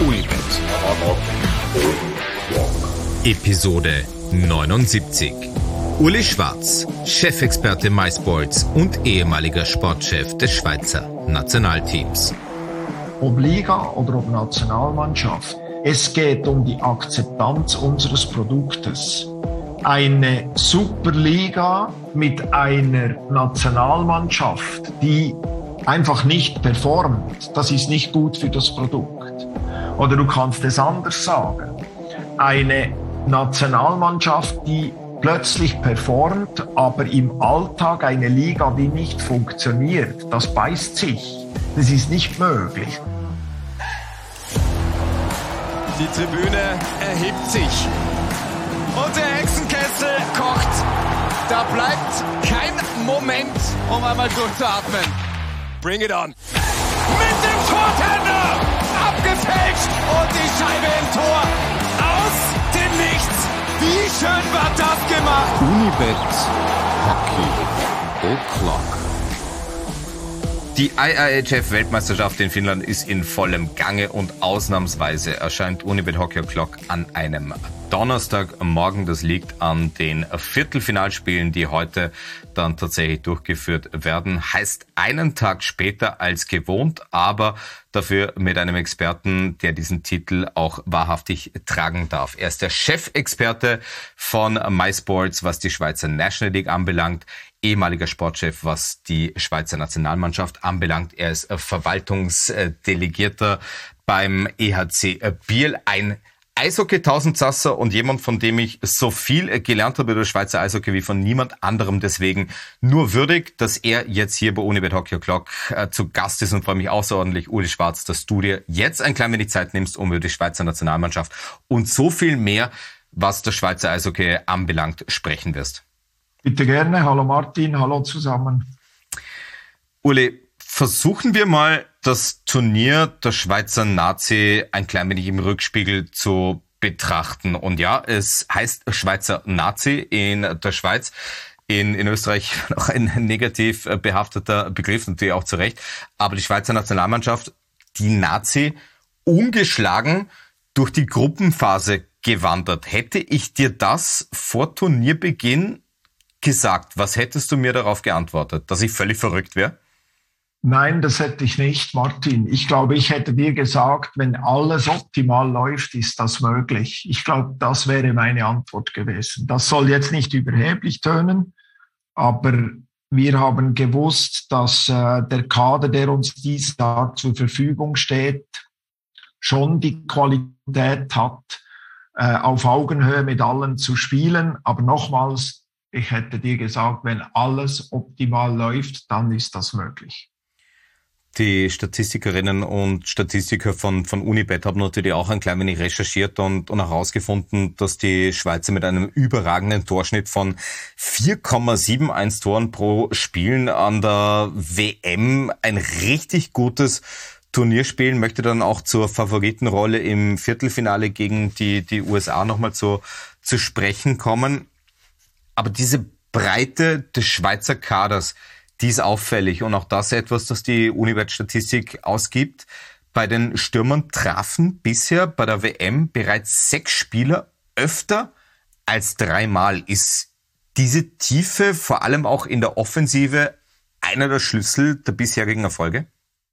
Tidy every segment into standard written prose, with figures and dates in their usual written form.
Unibet. Episode 79. Uli Schwarz, Chefexperte MySports und ehemaliger Sportchef des Schweizer Nationalteams. Ob Liga oder ob Nationalmannschaft, es geht um die Akzeptanz unseres Produktes. Eine Superliga mit einer Nationalmannschaft, die einfach nicht performt, das ist nicht gut für das Produkt. Oder du kannst es anders sagen. Eine Nationalmannschaft, die plötzlich performt, aber im Alltag eine Liga, die nicht funktioniert, das beißt sich. Das ist nicht möglich. Die Tribüne erhebt sich. Und der Hexenkessel kocht. Da bleibt kein Moment, um einmal durchzuatmen. Bring it on. Mit dem Vortender. Abgefälscht. Und die Scheibe im Tor. Aus dem Nichts. Wie schön war das gemacht. Unibet Hockey O'Clock. Die IIHF-Weltmeisterschaft in Finnland ist in vollem Gange und ausnahmsweise erscheint Unibet Hockey O'Clock an einem Donnerstagmorgen. Das liegt an den Viertelfinalspielen, die heute dann tatsächlich durchgeführt werden. Heißt einen Tag später als gewohnt, aber dafür mit einem Experten, der diesen Titel auch wahrhaftig tragen darf. Er ist der Chefexperte von MySports, was die Schweizer National League anbelangt, ehemaliger Sportchef, was die Schweizer Nationalmannschaft anbelangt. Er ist Verwaltungsdelegierter beim EHC Biel, ein Eishockey-Tausendsasser und jemand, von dem ich so viel gelernt habe über das Schweizer Eishockey wie von niemand anderem. Deswegen nur würdig, dass er jetzt hier bei Unibet Hockey O'Clock zu Gast ist und freue mich außerordentlich, Uli Schwarz, dass du dir jetzt ein klein wenig Zeit nimmst, um über die Schweizer Nationalmannschaft und so viel mehr, was das Schweizer Eishockey anbelangt, sprechen wirst. Bitte gerne. Hallo Martin, hallo zusammen. Uli, versuchen wir mal das Turnier der Schweizer Nazi ein klein wenig im Rückspiegel zu betrachten. Und ja, es heißt Schweizer Nazi in der Schweiz. In Österreich noch ein negativ behafteter Begriff, natürlich auch zu Recht. Aber die Schweizer Nationalmannschaft, die Nazi, ungeschlagen durch die Gruppenphase gewandert. Hätte ich dir das vor Turnierbeginn gesagt, was hättest du mir darauf geantwortet? Dass ich völlig verrückt wäre? Nein, das hätte ich nicht, Martin. Ich glaube, ich hätte dir gesagt, wenn alles optimal läuft, ist das möglich. Ich glaube, das wäre meine Antwort gewesen. Das soll jetzt nicht überheblich tönen, aber wir haben gewusst, dass der Kader, der uns dieses Jahr zur Verfügung steht, schon die Qualität hat, auf Augenhöhe mit allen zu spielen. Aber nochmals, ich hätte dir gesagt, wenn alles optimal läuft, dann ist das möglich. Die Statistikerinnen und Statistiker von Unibet haben natürlich auch ein klein wenig recherchiert und herausgefunden, dass die Schweizer mit einem überragenden Torschnitt von 4,71 Toren pro Spielen an der WM ein richtig gutes Turnier spielen. Möchte dann auch zur Favoritenrolle im Viertelfinale gegen die USA nochmal zu sprechen kommen. Aber diese Breite des Schweizer Kaders, die ist auffällig und auch das etwas, das die Unibet-Statistik ausgibt. Bei den Stürmern trafen bisher bei der WM bereits 6 Spieler öfter als 3-mal. Ist diese Tiefe vor allem auch in der Offensive einer der Schlüssel der bisherigen Erfolge?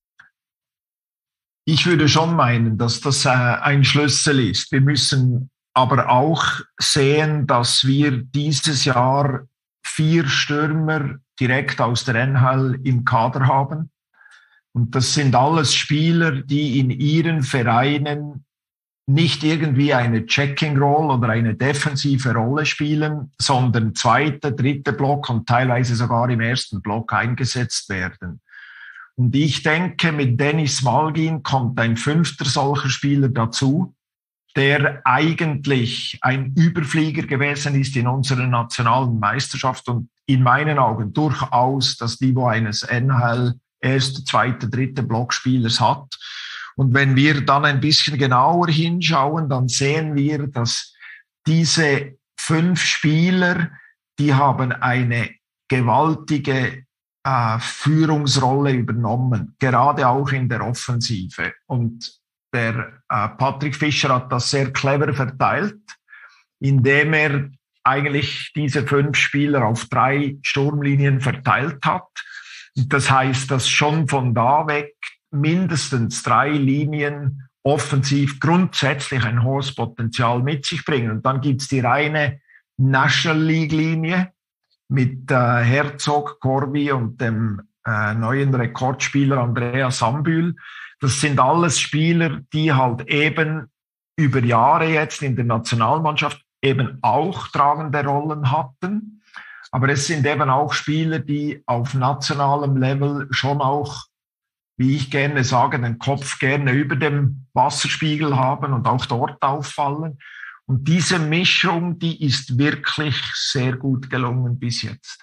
Ich würde schon meinen, dass das ein Schlüssel ist. Wir müssen aber auch sehen, dass wir dieses Jahr 4 Stürmer direkt aus der NHL im Kader haben. Und das sind alles Spieler, die in ihren Vereinen nicht irgendwie eine Checking-Roll oder eine defensive Rolle spielen, sondern 2., 3. Block und teilweise sogar im 1. Block eingesetzt werden. Und ich denke, mit Dennis Malgin kommt ein 5. solcher Spieler dazu, der eigentlich ein Überflieger gewesen ist in unserer nationalen Meisterschaft und in meinen Augen durchaus das Niveau eines NHL 1., 2., 3. Blockspielers hat. Und wenn wir dann ein bisschen genauer hinschauen, dann sehen wir, dass diese 5 Spieler, die haben eine gewaltige Führungsrolle übernommen, gerade auch in der Offensive. Und der Patrick Fischer hat das sehr clever verteilt, indem er eigentlich diese 5 Spieler auf 3 Sturmlinien verteilt hat. Das heißt, dass schon von da weg mindestens 3 Linien offensiv grundsätzlich ein hohes Potenzial mit sich bringen. Und dann gibt's die reine National League-Linie mit Herzog, Corby und dem neuen Rekordspieler Andreas Sambühl. Das sind alles Spieler, die halt eben über Jahre jetzt in der Nationalmannschaft eben auch tragende Rollen hatten. Aber es sind eben auch Spieler, die auf nationalem Level schon auch, wie ich gerne sage, den Kopf gerne über dem Wasserspiegel haben und auch dort auffallen. Und diese Mischung, die ist wirklich sehr gut gelungen bis jetzt.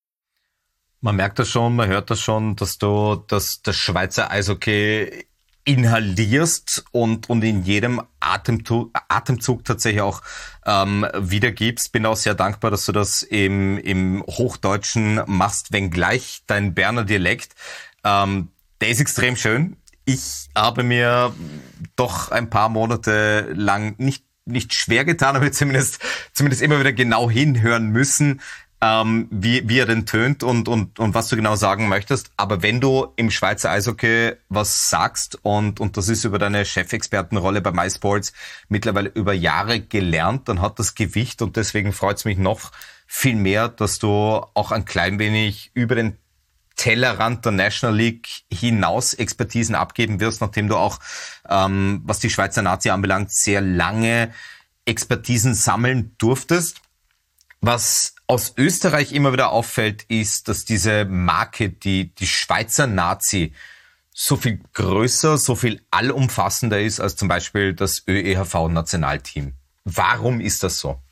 Man merkt das schon, man hört das schon, dass du das Schweizer Eishockey inhalierst und in jedem Atemzug tatsächlich auch wiedergibst. Bin auch sehr dankbar, dass du das im Hochdeutschen machst, wenngleich dein Berner Dialekt, der ist extrem schön. Ich habe mir doch ein paar Monate lang nicht schwer getan, aber zumindest immer wieder genau hinhören müssen, wie er denn tönt und was du genau sagen möchtest. Aber wenn du im Schweizer Eishockey was sagst und das ist über deine Chefexpertenrolle bei MySports mittlerweile über Jahre gelernt, dann hat das Gewicht und deswegen freut es mich noch viel mehr, dass du auch ein klein wenig über den Tellerrand der National League hinaus Expertisen abgeben wirst, nachdem du auch, was die Schweizer Nazi anbelangt, sehr lange Expertisen sammeln durftest. Was aus Österreich immer wieder auffällt, ist, dass diese Marke, die Schweizer Nazi, so viel größer, so viel allumfassender ist als zum Beispiel das ÖEHV-Nationalteam. Warum ist das so?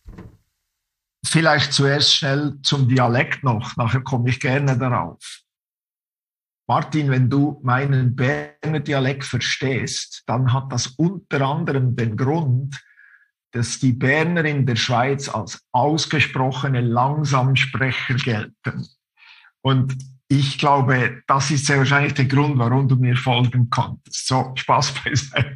Vielleicht zuerst schnell zum Dialekt noch, nachher komme ich gerne darauf. Martin, wenn du meinen Berner Dialekt verstehst, dann hat das unter anderem den Grund, dass die Berner in der Schweiz als ausgesprochene Langsamsprecher gelten. Und ich glaube, das ist sehr wahrscheinlich der Grund, warum du mir folgen konntest. So, Spaß beiseite.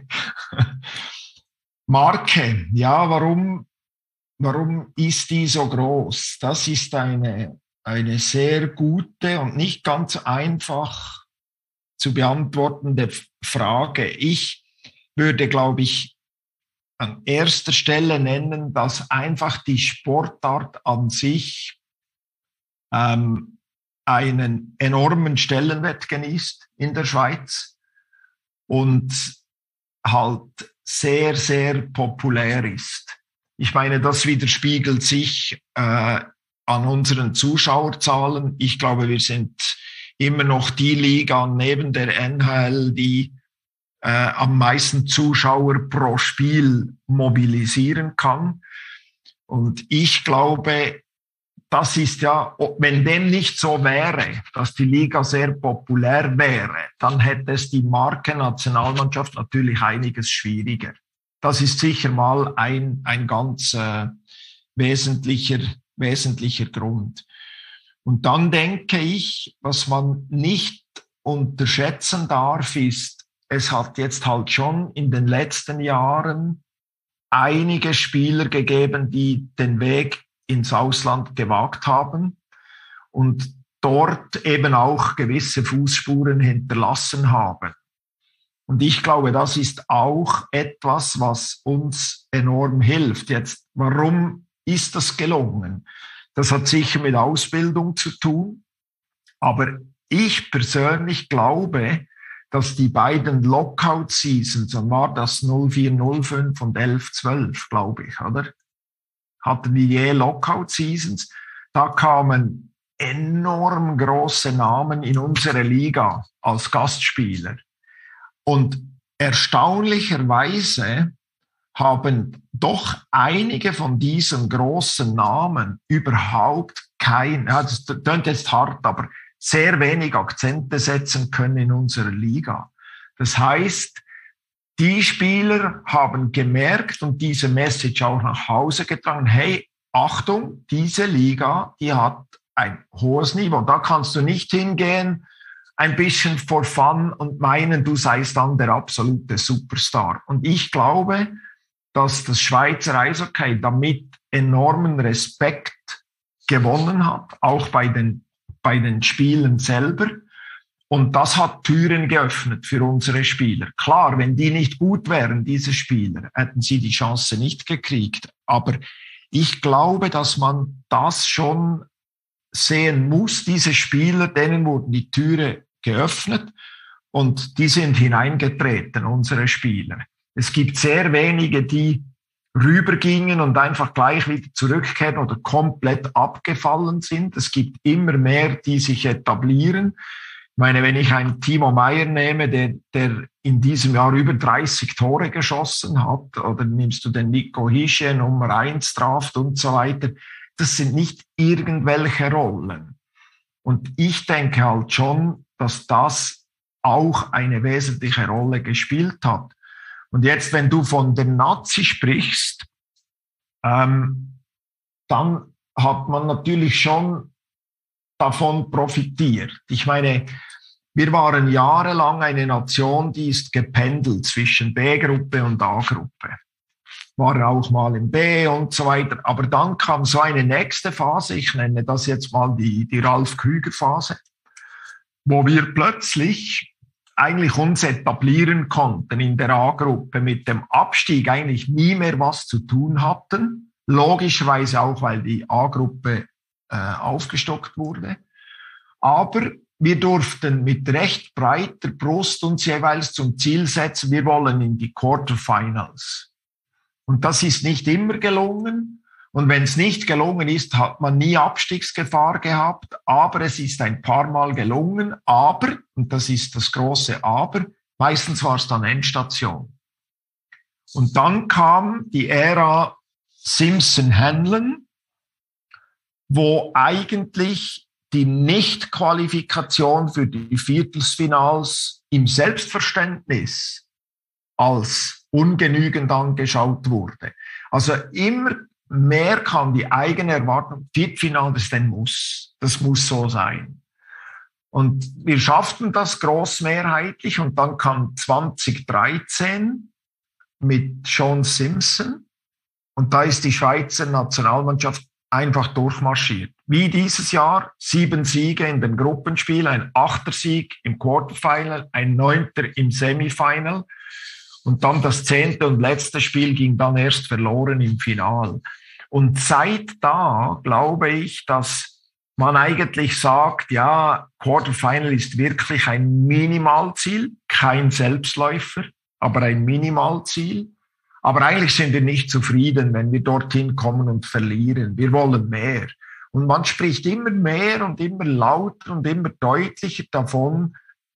Marke, ja, warum ist die so groß? Das ist eine sehr gute und nicht ganz einfach zu beantwortende Frage. Ich würde, glaube ich, an erster Stelle nennen, dass einfach die Sportart an sich einen enormen Stellenwert genießt in der Schweiz und halt sehr, sehr populär ist. Ich meine, das widerspiegelt sich an unseren Zuschauerzahlen. Ich glaube, wir sind immer noch die Liga neben der NHL, die am meisten Zuschauer pro Spiel mobilisieren kann. Und ich glaube, das ist ja, wenn dem nicht so wäre, dass die Liga sehr populär wäre, dann hätte es die Marke Nationalmannschaft natürlich einiges schwieriger. Das ist sicher mal ein ganz wesentlicher Grund. Und dann denke ich, was man nicht unterschätzen darf, ist, es hat jetzt halt schon in den letzten Jahren einige Spieler gegeben, die den Weg ins Ausland gewagt haben und dort eben auch gewisse Fußspuren hinterlassen haben. Und ich glaube, das ist auch etwas, was uns enorm hilft. Jetzt, warum ist das gelungen? Das hat sicher mit Ausbildung zu tun. Aber ich persönlich glaube, dass die beiden Lockout-Seasons, und war das 04-05 und 11-12, glaube ich, oder? Hatten die je Lockout-Seasons? Da kamen enorm große Namen in unsere Liga als Gastspieler. Und erstaunlicherweise haben doch einige von diesen großen Namen überhaupt das klingt jetzt hart, aber sehr wenig Akzente setzen können in unserer Liga. Das heißt, die Spieler haben gemerkt und diese Message auch nach Hause getragen, hey, Achtung, diese Liga, die hat ein hohes Niveau. Da kannst du nicht hingehen, ein bisschen for fun und meinen, du seist dann der absolute Superstar. Und ich glaube, dass das Schweizer Eishockey damit enormen Respekt gewonnen hat, auch bei den Spielen selber. Und das hat Türen geöffnet für unsere Spieler. Klar, wenn die nicht gut wären, diese Spieler, hätten sie die Chance nicht gekriegt. Aber ich glaube, dass man das schon sehen muss. Diese Spieler, denen wurden die Türe geöffnet und die sind hineingetreten, unsere Spieler. Es gibt sehr wenige, die rübergingen und einfach gleich wieder zurückkehren oder komplett abgefallen sind. Es gibt immer mehr, die sich etablieren. Ich meine, wenn ich einen Timo Meier nehme, der in diesem Jahr über 30 Tore geschossen hat, oder nimmst du den Nico Hischier, Nummer 1 Draft und so weiter, das sind nicht irgendwelche Rollen. Und ich denke halt schon, dass das auch eine wesentliche Rolle gespielt hat. Und jetzt, wenn du von der Nazi sprichst, dann hat man natürlich schon davon profitiert. Ich meine, wir waren jahrelang eine Nation, die ist gependelt zwischen B-Gruppe und A-Gruppe. War auch mal im B und so weiter. Aber dann kam so eine nächste Phase, ich nenne das jetzt mal die Ralf-Krüger-Phase, wo wir plötzlich eigentlich uns etablieren konnten in der A-Gruppe, mit dem Abstieg eigentlich nie mehr was zu tun hatten. Logischerweise auch, weil die A-Gruppe aufgestockt wurde. Aber wir durften mit recht breiter Brust uns jeweils zum Ziel setzen, wir wollen in die Quarterfinals. Und das ist nicht immer gelungen. Und wenn es nicht gelungen ist, hat man nie Abstiegsgefahr gehabt. Aber es ist ein paar Mal gelungen. Aber, und das ist das große Aber, meistens war es dann Endstation. Und dann kam die Ära Simpson-Hanlon, wo eigentlich die Nicht-Qualifikation für die Viertelfinals im Selbstverständnis als ungenügend angeschaut wurde. Also immer mehr kam die eigene Erwartung, Viertelfinale ist ein Muss. Das muss so sein. Und wir schafften das großmehrheitlich und dann kam 2013 mit Sean Simpson und da ist die Schweizer Nationalmannschaft einfach durchmarschiert. Wie dieses Jahr, 7 Siege in den Gruppenspielen, ein 8. Sieg im Quarterfinal, ein 9. im Semifinal und dann das 10. und letzte Spiel ging dann erst verloren im Final. Und seit da glaube ich, dass man eigentlich sagt, ja, Quarterfinal ist wirklich ein Minimalziel, kein Selbstläufer, aber ein Minimalziel. Aber eigentlich sind wir nicht zufrieden, wenn wir dorthin kommen und verlieren. Wir wollen mehr. Und man spricht immer mehr und immer lauter und immer deutlicher davon,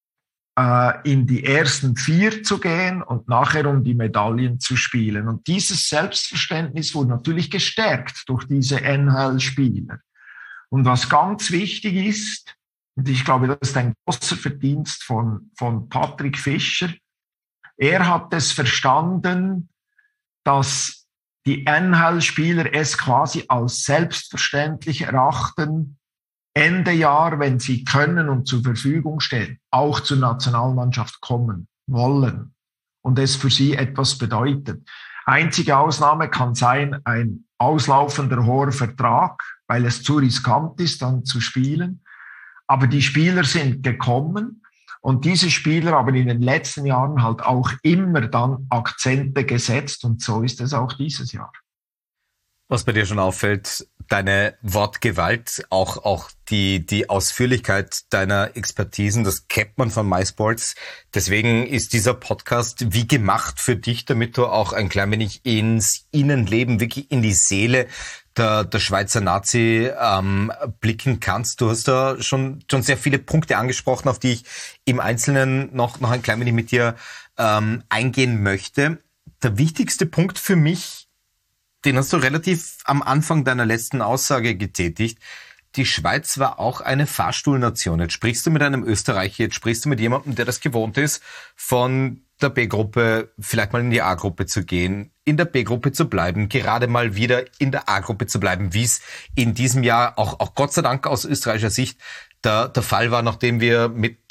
in die ersten 4 zu gehen und nachher um die Medaillen zu spielen. Und dieses Selbstverständnis wurde natürlich gestärkt durch diese NHL-Spieler. Und was ganz wichtig ist, und ich glaube, das ist ein großer Verdienst von Patrick Fischer, er hat es verstanden, dass die NHL-Spieler es quasi als selbstverständlich erachten, Ende Jahr, wenn sie können und zur Verfügung stehen, auch zur Nationalmannschaft kommen wollen und es für sie etwas bedeutet. Einzige Ausnahme kann sein, ein auslaufender hoher Vertrag, weil es zu riskant ist, dann zu spielen. Aber die Spieler sind gekommen und diese Spieler haben in den letzten Jahren halt auch immer dann Akzente gesetzt und so ist es auch dieses Jahr. Was bei dir schon auffällt, deine Wortgewalt, auch die Ausführlichkeit deiner Expertisen, das kennt man von MySports. Deswegen ist dieser Podcast wie gemacht für dich, damit du auch ein klein wenig ins Innenleben, wirklich in die Seele der Schweizer Nazi blicken kannst. Du hast da schon sehr viele Punkte angesprochen, auf die ich im Einzelnen noch ein klein wenig mit dir eingehen möchte. Der wichtigste Punkt für mich, den hast du relativ am Anfang deiner letzten Aussage getätigt. Die Schweiz war auch eine Fahrstuhlnation. Jetzt sprichst du mit einem Österreicher, jetzt sprichst du mit jemandem, der das gewohnt ist, von der B-Gruppe vielleicht mal in die A-Gruppe zu gehen, in der B-Gruppe zu bleiben, gerade mal wieder in der A-Gruppe zu bleiben, wie es in diesem Jahr auch Gott sei Dank aus österreichischer Sicht der Fall war, nachdem wir mit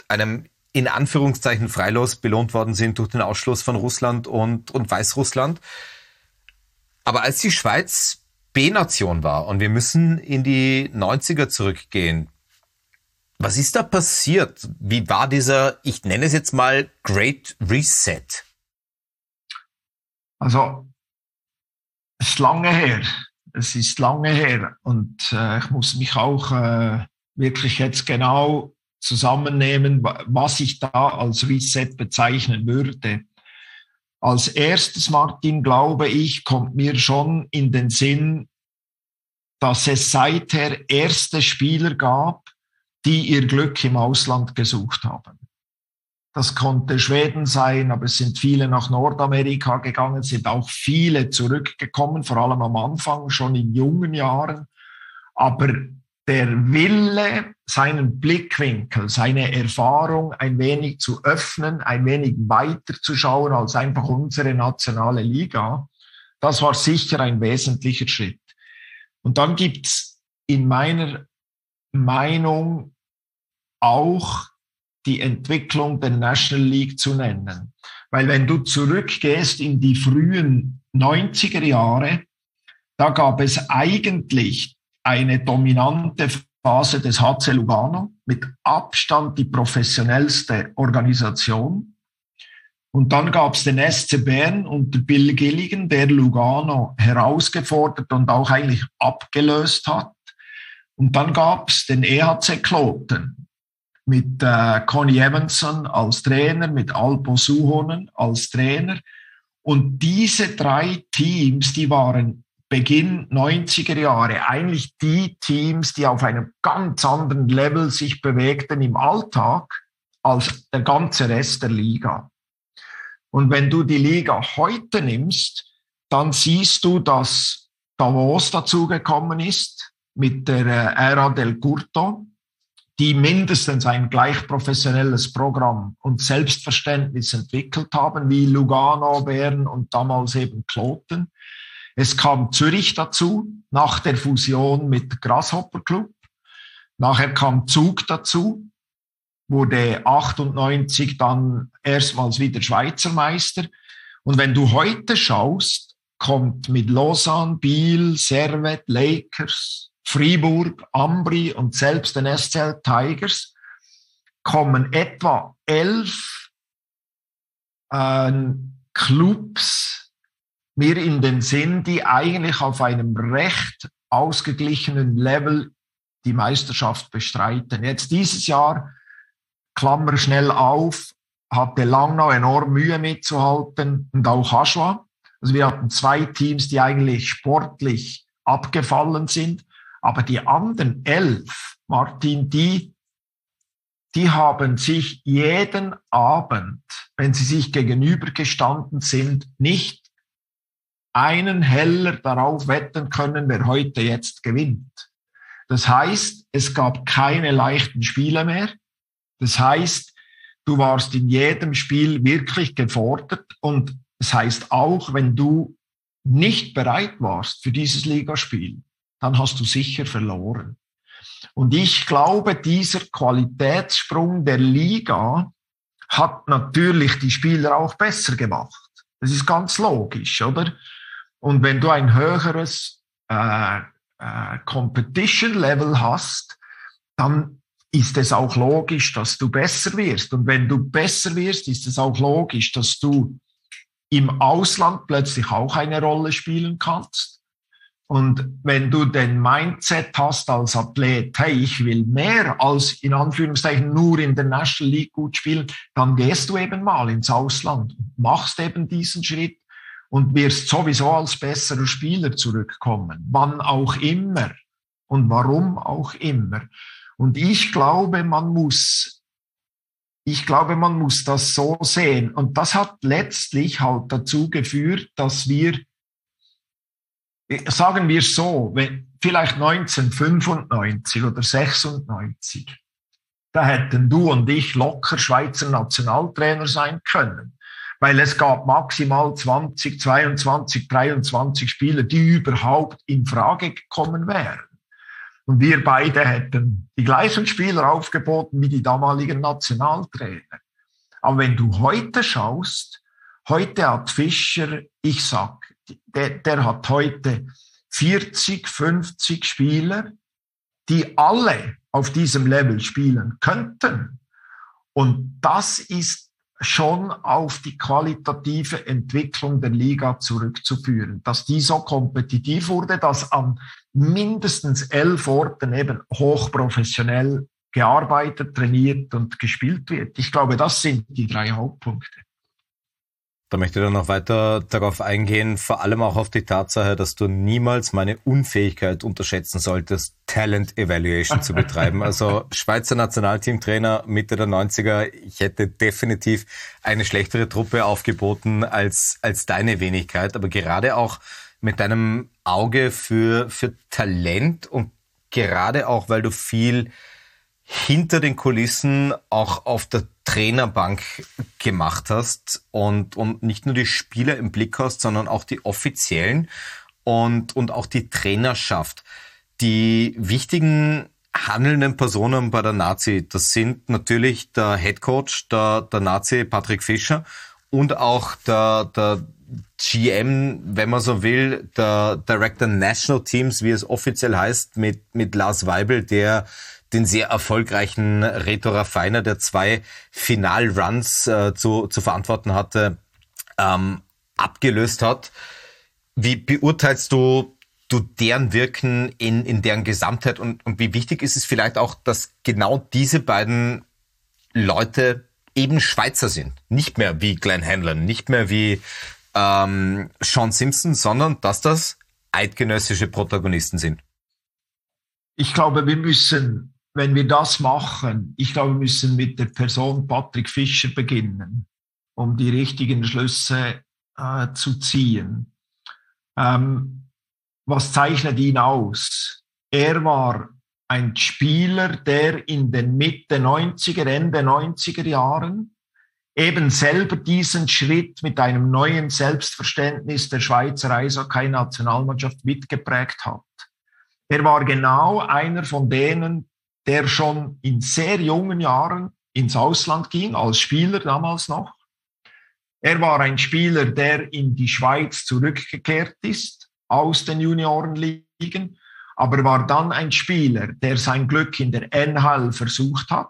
einem in Anführungszeichen Freilos belohnt worden sind durch den Ausschluss von Russland und Weißrussland. Aber als die Schweiz B-Nation war und wir müssen in die 90er zurückgehen, was ist da passiert? Wie war dieser, ich nenne es jetzt mal, Great Reset? Also, es ist lange her. Es ist lange her. Und ich muss mich auch wirklich jetzt genau zusammennehmen, was ich da als Reset bezeichnen würde. Als erstes, Martin, glaube ich, kommt mir schon in den Sinn, dass es seither erste Spieler gab, die ihr Glück im Ausland gesucht haben. Das konnte Schweden sein, aber es sind viele nach Nordamerika gegangen, sind auch viele zurückgekommen, vor allem am Anfang, schon in jungen Jahren. Aber der Wille, seinen Blickwinkel, seine Erfahrung ein wenig zu öffnen, ein wenig weiter zu schauen als einfach unsere nationale Liga, das war sicher ein wesentlicher Schritt. Und dann gibt's in meiner Meinung auch die Entwicklung der National League zu nennen. Weil wenn du zurückgehst in die frühen 90er Jahre, da gab es eigentlich eine dominante Phase des HC Lugano, mit Abstand die professionellste Organisation. Und dann gab es den SC Bern unter Bill Gilligan, der Lugano herausgefordert und auch eigentlich abgelöst hat. Und dann gab es den EHC Kloten mit Connie Evanson als Trainer, mit Alpo Suhonen als Trainer. Und diese drei Teams, die waren Beginn 90er Jahre eigentlich die Teams, die auf einem ganz anderen Level sich bewegten im Alltag als der ganze Rest der Liga. Und wenn du die Liga heute nimmst, dann siehst du, dass Davos dazugekommen ist mit der Era del Curto, die mindestens ein gleich professionelles Programm und Selbstverständnis entwickelt haben, wie Lugano, Bern und damals eben Kloten. Es kam Zürich dazu, nach der Fusion mit Grasshopper Club. Nachher kam Zug dazu, wurde 98 dann erstmals wieder Schweizer Meister. Und wenn du heute schaust, kommt mit Lausanne, Biel, Servette, Lakers, Fribourg, Ambri und selbst den SCL Tigers, kommen etwa 11 Clubs mir in den Sinn, die eigentlich auf einem recht ausgeglichenen Level die Meisterschaft bestreiten. Jetzt dieses Jahr, Klammer schnell auf, hatte Langnau enorm Mühe mitzuhalten und auch Aschua. Also wir hatten zwei Teams, die eigentlich sportlich abgefallen sind, aber die anderen 11, Martin, die haben sich jeden Abend, wenn sie sich gegenübergestanden sind, nicht einen Heller darauf wetten können, wer heute jetzt gewinnt. Das heißt, es gab keine leichten Spiele mehr. Das heißt, du warst in jedem Spiel wirklich gefordert. Und das heißt auch, wenn du nicht bereit warst für dieses Ligaspiel, dann hast du sicher verloren. Und ich glaube, dieser Qualitätssprung der Liga hat natürlich die Spieler auch besser gemacht. Das ist ganz logisch, oder? Und wenn du ein höheres Competition-Level hast, dann ist es auch logisch, dass du besser wirst. Und wenn du besser wirst, ist es auch logisch, dass du im Ausland plötzlich auch eine Rolle spielen kannst. Und wenn du den Mindset hast als Athlet, hey, ich will mehr als in Anführungszeichen nur in der National League gut spielen, dann gehst du eben mal ins Ausland, machst eben diesen Schritt und wirst sowieso als besserer Spieler zurückkommen, wann auch immer und warum auch immer. Und ich glaube, man muss das so sehen. Und das hat letztlich halt dazu geführt, dass wir, sagen wir so, vielleicht 1995 oder 96, da hätten du und ich locker Schweizer Nationaltrainer sein können. Weil es gab maximal 20, 22, 23 Spieler, die überhaupt in Frage gekommen wären. und wir beide hätten die gleichen Spieler aufgeboten wie die damaligen Nationaltrainer. Aber wenn du heute schaust, heute hat Fischer, ich sag, der hat heute 40, 50 Spieler, die alle auf diesem Level spielen könnten. Und das ist schon auf die qualitative Entwicklung der Liga zurückzuführen, dass die so kompetitiv wurde, dass an mindestens 11 Orten eben hochprofessionell gearbeitet, trainiert und gespielt wird. Ich glaube, das sind die 3 Hauptpunkte. Da möchte ich dann noch weiter darauf eingehen, vor allem auch auf die Tatsache, dass du niemals meine Unfähigkeit unterschätzen solltest, Talent Evaluation zu betreiben. Also Schweizer Nationalteamtrainer Mitte der 90er, ich hätte definitiv eine schlechtere Truppe aufgeboten als deine Wenigkeit, aber gerade auch mit deinem Auge für Talent und gerade auch, weil du viel hinter den Kulissen auch auf der Trainerbank gemacht hast und nicht nur die Spieler im Blick hast, sondern auch die Offiziellen und auch die Trainerschaft. Die wichtigen handelnden Personen bei der Nazi, das sind natürlich der Headcoach, der Nazi Patrick Fischer und auch der GM, wenn man so will, der Director National Teams, wie es offiziell heißt, mit Lars Weibel, der den sehr erfolgreichen Reto Raffiner, der 2 Finalruns zu verantworten hatte, abgelöst hat. Wie beurteilst du deren Wirken in deren Gesamtheit und wie wichtig ist es vielleicht auch, dass genau diese beiden Leute eben Schweizer sind? Nicht mehr wie Glenn Hanlon, nicht mehr wie Sean Simpson, sondern dass das eidgenössische Protagonisten sind. Ich glaube, wir müssen, wenn wir das machen, wir müssen mit der Person Patrick Fischer beginnen, um die richtigen Schlüsse zu ziehen. Was zeichnet ihn aus? Er war ein Spieler, der in den Mitte 90er, Ende 90er Jahren eben selber diesen Schritt mit einem neuen Selbstverständnis der Schweizer Eishockey-Nationalmannschaft mitgeprägt hat. Er war genau einer von denen, der schon in sehr jungen Jahren ins Ausland ging, als Spieler damals noch. Er war ein Spieler, der in die Schweiz zurückgekehrt ist, aus den Juniorenligen, aber war dann ein Spieler, der sein Glück in der NHL versucht hat,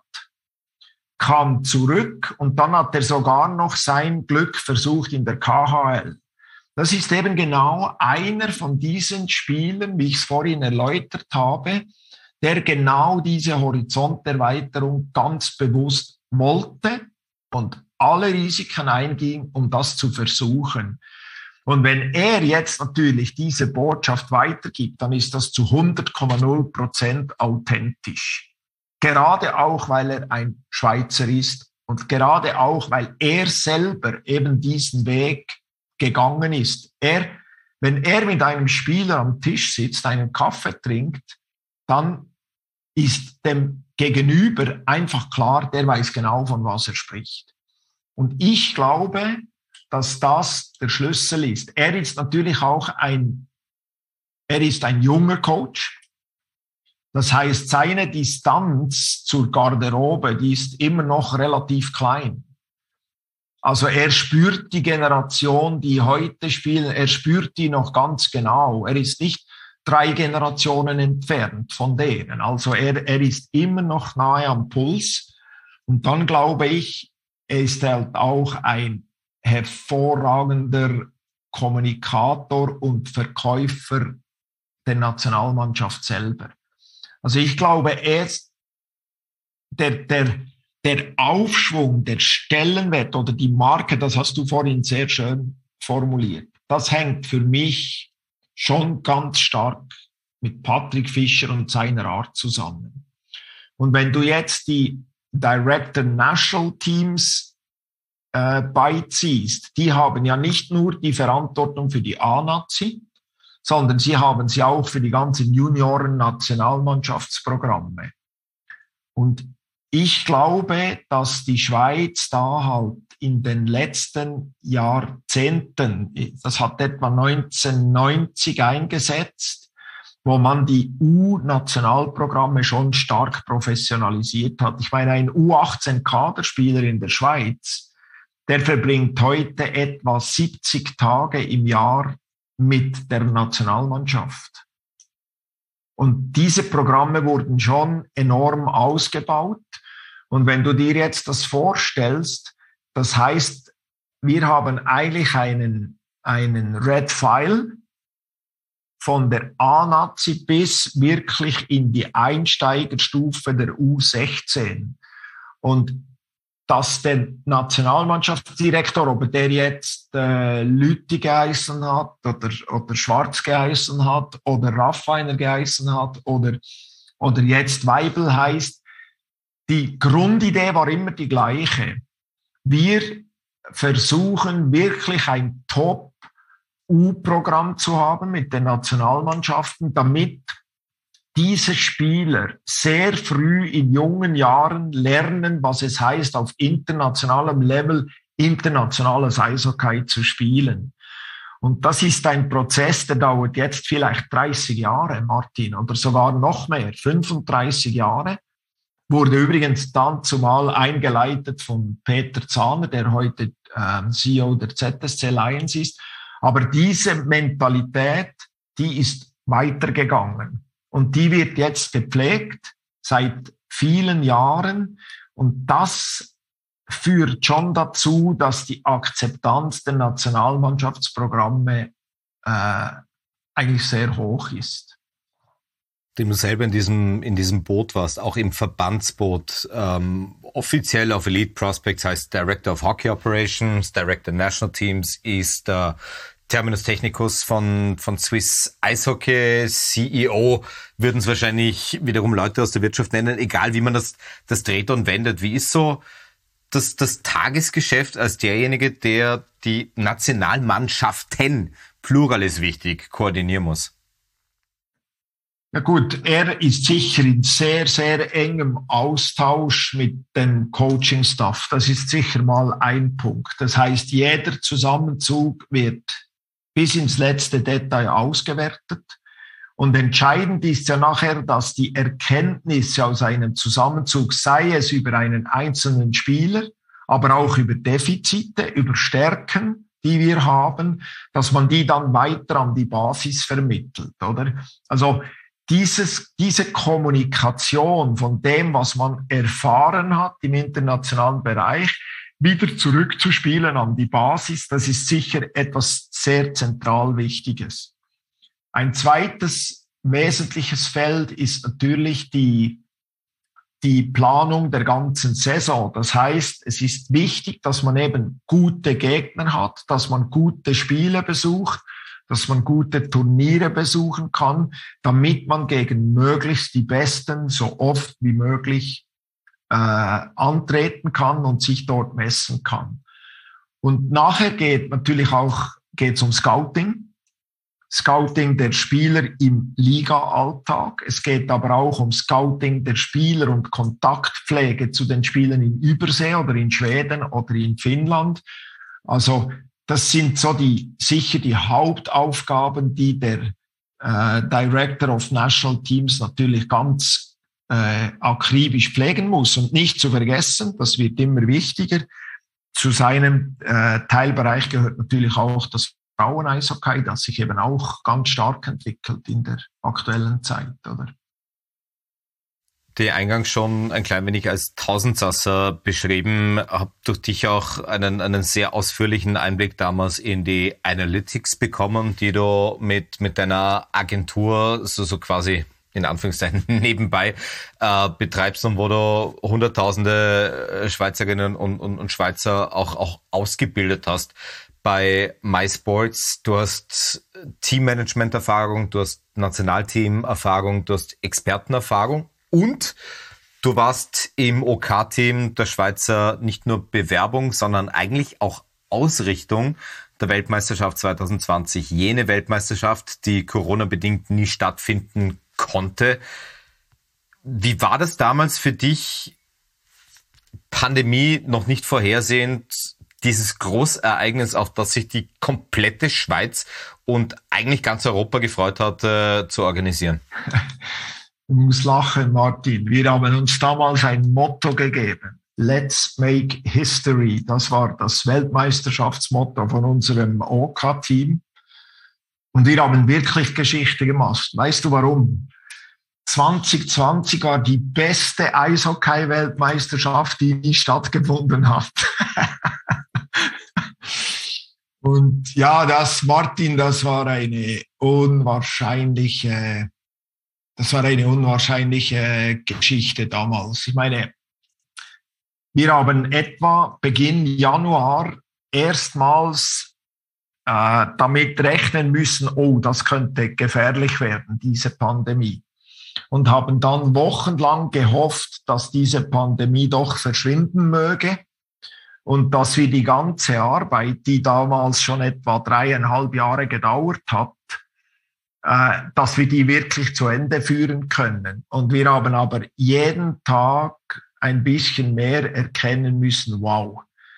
kam zurück und dann hat er sogar noch sein Glück versucht in der KHL. Das ist eben genau einer von diesen Spielern, wie ich es vorhin erläutert habe, der genau diese Horizonterweiterung ganz bewusst wollte und alle Risiken einging, um das zu versuchen. Und wenn er jetzt natürlich diese Botschaft weitergibt, dann ist das zu 100,0% authentisch. Gerade auch, weil er ein Schweizer ist und gerade auch, weil er selber eben diesen Weg gegangen ist. Wenn er mit einem Spieler am Tisch sitzt, einen Kaffee trinkt, dann ist dem Gegenüber einfach klar, der weiß genau, von was er spricht. Und ich glaube, dass das der Schlüssel ist. Er ist natürlich auch ein junger Coach. Das heißt, seine Distanz zur Garderobe, die ist immer noch relativ klein. Also er spürt die Generation, die heute spielen, er spürt die noch ganz genau. Er ist nicht 3 Generationen entfernt von denen. Also er ist immer noch nahe am Puls. Und dann glaube ich, er ist halt auch ein hervorragender Kommunikator und Verkäufer der Nationalmannschaft selber. Also ich glaube, der Aufschwung, der Stellenwert oder die Marke, das hast du vorhin sehr schön formuliert, das hängt für mich schon ganz stark mit Patrick Fischer und seiner Art zusammen. Und wenn du jetzt die Director National Teams beiziehst, die haben ja nicht nur die Verantwortung für die A-Nazi, sondern sie haben sie auch für die ganzen Junioren-Nationalmannschaftsprogramme. Und ich glaube, dass die Schweiz da halt in den letzten Jahrzehnten, das hat etwa 1990 eingesetzt, wo man die U-Nationalprogramme schon stark professionalisiert hat. Ich meine, ein U18-Kaderspieler in der Schweiz, der verbringt heute etwa 70 Tage im Jahr mit der Nationalmannschaft. Und diese Programme wurden schon enorm ausgebaut. Und wenn du dir jetzt das vorstellst, das heißt, wir haben eigentlich einen Red File von der A-Nazi bis wirklich in die Einsteigerstufe der U16. Und dass der Nationalmannschaftsdirektor, ob der jetzt Lüthi geheißen hat oder Schwarz geheißen hat oder Raffiner geheißen hat oder jetzt Weibel heißt, die Grundidee war immer die gleiche. Wir versuchen wirklich ein Top-U-Programm zu haben mit den Nationalmannschaften, damit diese Spieler sehr früh in jungen Jahren lernen, was es heißt, auf internationalem Level internationales Eishockey zu spielen. Und das ist ein Prozess, der dauert jetzt vielleicht 30 Jahre, Martin, oder sogar noch mehr, 35 Jahre. Wurde übrigens dann zumal eingeleitet von Peter Zahner, der heute CEO der ZSC Lions ist. Aber diese Mentalität, die ist weitergegangen. Und die wird jetzt gepflegt seit vielen Jahren. Und das führt schon dazu, dass die Akzeptanz der Nationalmannschaftsprogramme eigentlich sehr hoch ist. Dem du selber in diesem Boot warst, auch im Verbandsboot, offiziell auf Elite Prospects heißt Director of Hockey Operations, Director National Teams ist Terminus Technicus von Swiss Eishockey, CEO würden es wahrscheinlich wiederum Leute aus der Wirtschaft nennen, egal wie man das dreht und wendet. Wie ist so das Tagesgeschäft als derjenige, der die Nationalmannschaften, Plural ist wichtig, koordinieren muss? Ja gut, er ist sicher in sehr, sehr engem Austausch mit dem Coaching-Staff. Das ist sicher mal ein Punkt. Das heißt, jeder Zusammenzug wird bis ins letzte Detail ausgewertet. Und entscheidend ist ja nachher, dass die Erkenntnisse aus einem Zusammenzug, sei es über einen einzelnen Spieler, aber auch über Defizite, über Stärken, die wir haben, dass man die dann weiter an die Basis vermittelt, oder? Also, diese Kommunikation von dem, was man erfahren hat im internationalen Bereich, wieder zurückzuspielen an die Basis, das ist sicher etwas sehr zentral Wichtiges. Ein zweites wesentliches Feld ist natürlich die Planung der ganzen Saison. Das heißt, es ist wichtig, dass man eben gute Gegner hat, dass man gute Spiele besucht, dass man gute Turniere besuchen kann, damit man gegen möglichst die Besten so oft wie möglich antreten kann und sich dort messen kann. Und nachher geht's um Scouting der Spieler im Liga-Alltag. Es geht aber auch um Scouting der Spieler und Kontaktpflege zu den Spielern in Übersee oder in Schweden oder in Finnland. Also das sind so sicher die Hauptaufgaben, die der Director of National Teams natürlich ganz akribisch pflegen muss. Und nicht zu vergessen, das wird immer wichtiger, zu seinem Teilbereich gehört natürlich auch das Frauen-Eishockey, das sich eben auch ganz stark entwickelt in der aktuellen Zeit, oder? Die eingangs schon ein klein wenig als Tausendsasser beschrieben, habe durch dich auch einen sehr ausführlichen Einblick damals in die Analytics bekommen, die du mit deiner Agentur so quasi in Anführungszeichen nebenbei betreibst und wo du Hunderttausende Schweizerinnen und Schweizer auch ausgebildet hast bei MySports. Du hast Teammanagement-Erfahrung, du hast Nationalteam-Erfahrung, du hast Expertenerfahrung und du warst im OK-Team der Schweizer nicht nur Bewerbung, sondern eigentlich auch Ausrichtung der Weltmeisterschaft 2020. Jene Weltmeisterschaft, die Corona-bedingt nie stattfinden konnte. Wie war das damals für dich, Pandemie noch nicht vorhersehend, dieses Großereignis, auf das sich die komplette Schweiz und eigentlich ganz Europa gefreut hat, zu organisieren? Ich muss lachen, Martin. Wir haben uns damals ein Motto gegeben. Let's make history. Das war das Weltmeisterschaftsmotto von unserem OK-Team. Und wir haben wirklich Geschichte gemacht. Weißt du warum? 2020 war die beste Eishockey-Weltmeisterschaft, die nie stattgefunden hat. Und ja, das war eine unwahrscheinliche Geschichte damals. Ich meine, wir haben etwa Beginn Januar erstmals damit rechnen müssen, oh, das könnte gefährlich werden, diese Pandemie. Und haben dann wochenlang gehofft, dass diese Pandemie doch verschwinden möge und dass wir die ganze Arbeit, die damals schon etwa 3,5 Jahre gedauert hat, dass wir die wirklich zu Ende führen können. Und wir haben aber jeden Tag ein bisschen mehr erkennen müssen, wow,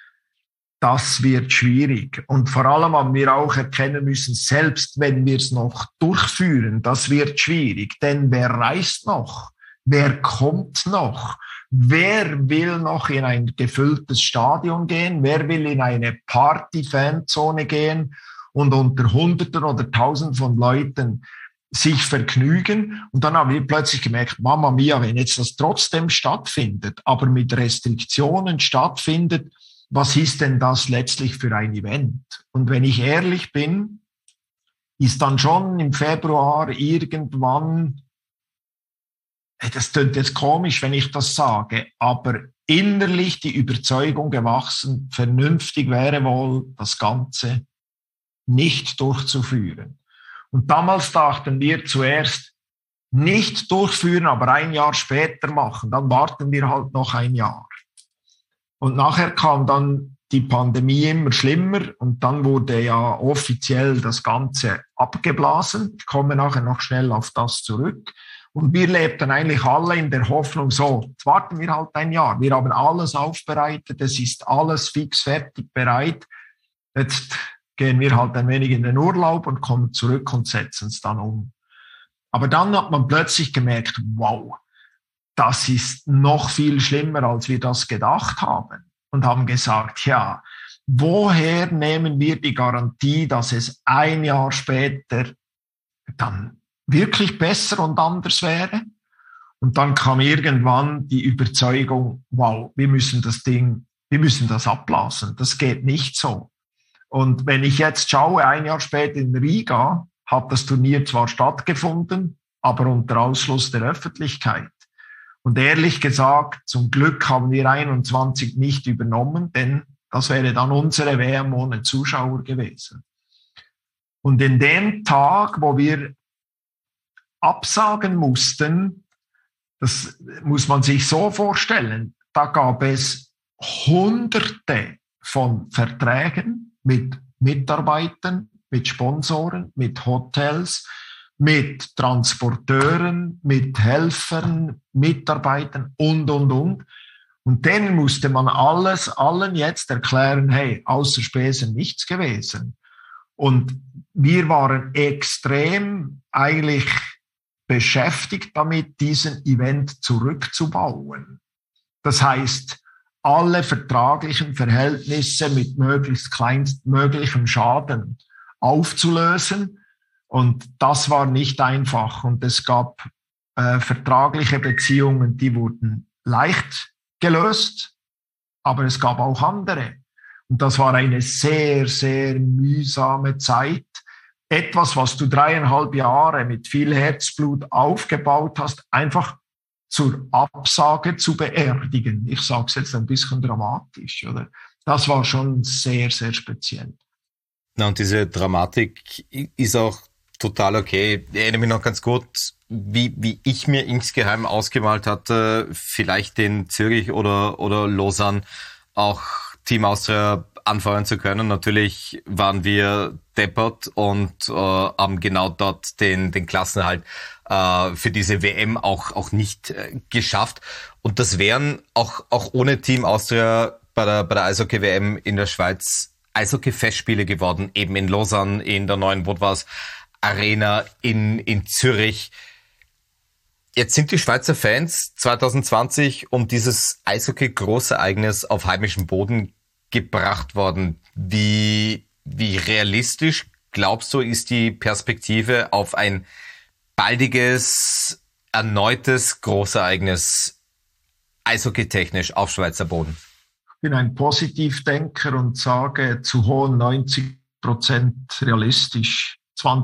das wird schwierig. Und vor allem haben wir auch erkennen müssen, selbst wenn wir es noch durchführen, das wird schwierig. Denn wer reist noch? Wer kommt noch? Wer will noch in ein gefülltes Stadion gehen? Wer will in eine Party-Fanzone gehen und unter Hunderten oder Tausenden von Leuten sich vergnügen? Und dann haben wir plötzlich gemerkt, Mama mia, wenn jetzt das trotzdem stattfindet, aber mit Restriktionen stattfindet, was ist denn das letztlich für ein Event? Und wenn ich ehrlich bin, ist dann schon im Februar irgendwann, das klingt jetzt komisch, wenn ich das sage, aber innerlich die Überzeugung gewachsen, vernünftig wäre wohl, das Ganze nicht durchzuführen. Und damals dachten wir zuerst, nicht durchführen, aber ein Jahr später machen, dann warten wir halt noch ein Jahr. Und nachher kam dann die Pandemie immer schlimmer und dann wurde ja offiziell das Ganze abgeblasen. Ich komme nachher noch schnell auf das zurück. Und wir lebten eigentlich alle in der Hoffnung, so, jetzt warten wir halt ein Jahr. Wir haben alles aufbereitet, es ist alles fix fertig bereit. Jetzt gehen wir halt ein wenig in den Urlaub und kommen zurück und setzen es dann um. Aber dann hat man plötzlich gemerkt, wow, das ist noch viel schlimmer, als wir das gedacht haben. Und haben gesagt, ja, woher nehmen wir die Garantie, dass es ein Jahr später dann wirklich besser und anders wäre? Und dann kam irgendwann die Überzeugung, wow, wir müssen das abblasen. Das geht nicht so. Und wenn ich jetzt schaue, ein Jahr später in Riga, hat das Turnier zwar stattgefunden, aber unter Ausschluss der Öffentlichkeit. Und ehrlich gesagt, zum Glück haben wir 21 nicht übernommen, denn das wäre dann unsere WM ohne Zuschauer gewesen. Und in dem Tag, wo wir absagen mussten, das muss man sich so vorstellen, da gab es Hunderte von Verträgen mit Mitarbeitern, mit Sponsoren, mit Hotels, mit Transporteuren, mit Helfern, Mitarbeitern und. Und denen musste man allen jetzt erklären, hey, außer Spesen nichts gewesen. Und wir waren extrem eigentlich beschäftigt damit, diesen Event zurückzubauen. Das heißt, alle vertraglichen Verhältnisse mit möglichst kleinstmöglichem Schaden aufzulösen. Und das war nicht einfach. Und es gab vertragliche Beziehungen, die wurden leicht gelöst, aber es gab auch andere. Und das war eine sehr, sehr mühsame Zeit. Etwas, was du 3,5 Jahre mit viel Herzblut aufgebaut hast, einfach zur Absage zu beerdigen. Ich sage es jetzt ein bisschen dramatisch, oder? Das war schon sehr, sehr speziell. Na, und diese Dramatik ist auch total okay. Ich erinnere mich noch ganz gut, wie ich mir insgeheim ausgemalt hatte, vielleicht in Zürich oder Lausanne auch Team Austria anfeuern zu können. Natürlich waren wir deppert und haben genau dort den Klassenerhalt für diese WM auch nicht geschafft. Und das wären auch ohne Team Austria bei der Eishockey-WM in der Schweiz Eishockey-Festspiele geworden, eben in Lausanne, in der neuen Budwas Arena in Zürich. Jetzt sind die Schweizer Fans 2020 um dieses Eishockey-Großereignis auf heimischem Boden gebracht worden. Wie realistisch, glaubst du, ist die Perspektive auf ein baldiges, erneutes Großereignis eishockeytechnisch auf Schweizer Boden? Ich bin ein Positivdenker und sage zu hohen 90% realistisch.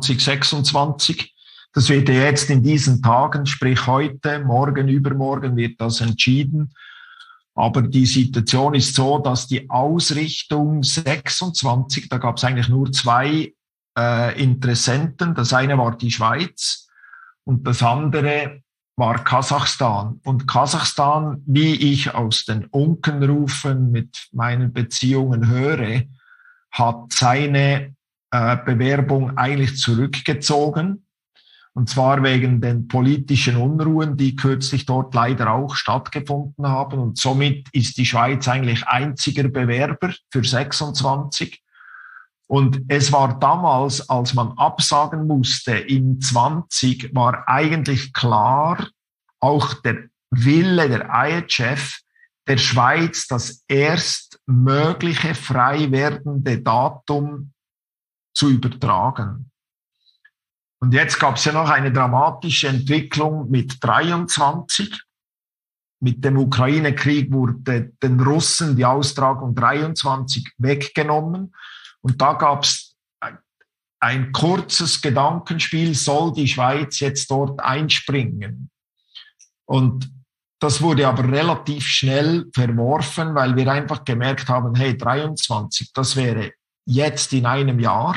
2026. Das wird ja jetzt in diesen Tagen, sprich heute, morgen, übermorgen wird das entschieden. Aber die Situation ist so, dass die Ausrichtung 26, da gab es eigentlich nur zwei Interessenten. Das eine war die Schweiz und das andere war Kasachstan. Und Kasachstan, wie ich aus den Unkenrufen mit meinen Beziehungen höre, hat seine Bewerbung eigentlich zurückgezogen. Und zwar wegen den politischen Unruhen, die kürzlich dort leider auch stattgefunden haben. Und somit ist die Schweiz eigentlich einziger Bewerber für 26. Und es war damals, als man absagen musste, in 20 war eigentlich klar, auch der Wille der IHF, der Schweiz das erst mögliche frei werdende Datum zu übertragen. Und jetzt gab es ja noch eine dramatische Entwicklung mit 23. Mit dem Ukraine-Krieg wurde den Russen die Austragung 23 weggenommen. Und da gab es ein kurzes Gedankenspiel, soll die Schweiz jetzt dort einspringen? Und das wurde aber relativ schnell verworfen, weil wir einfach gemerkt haben, hey, 23, das wäre jetzt in einem Jahr.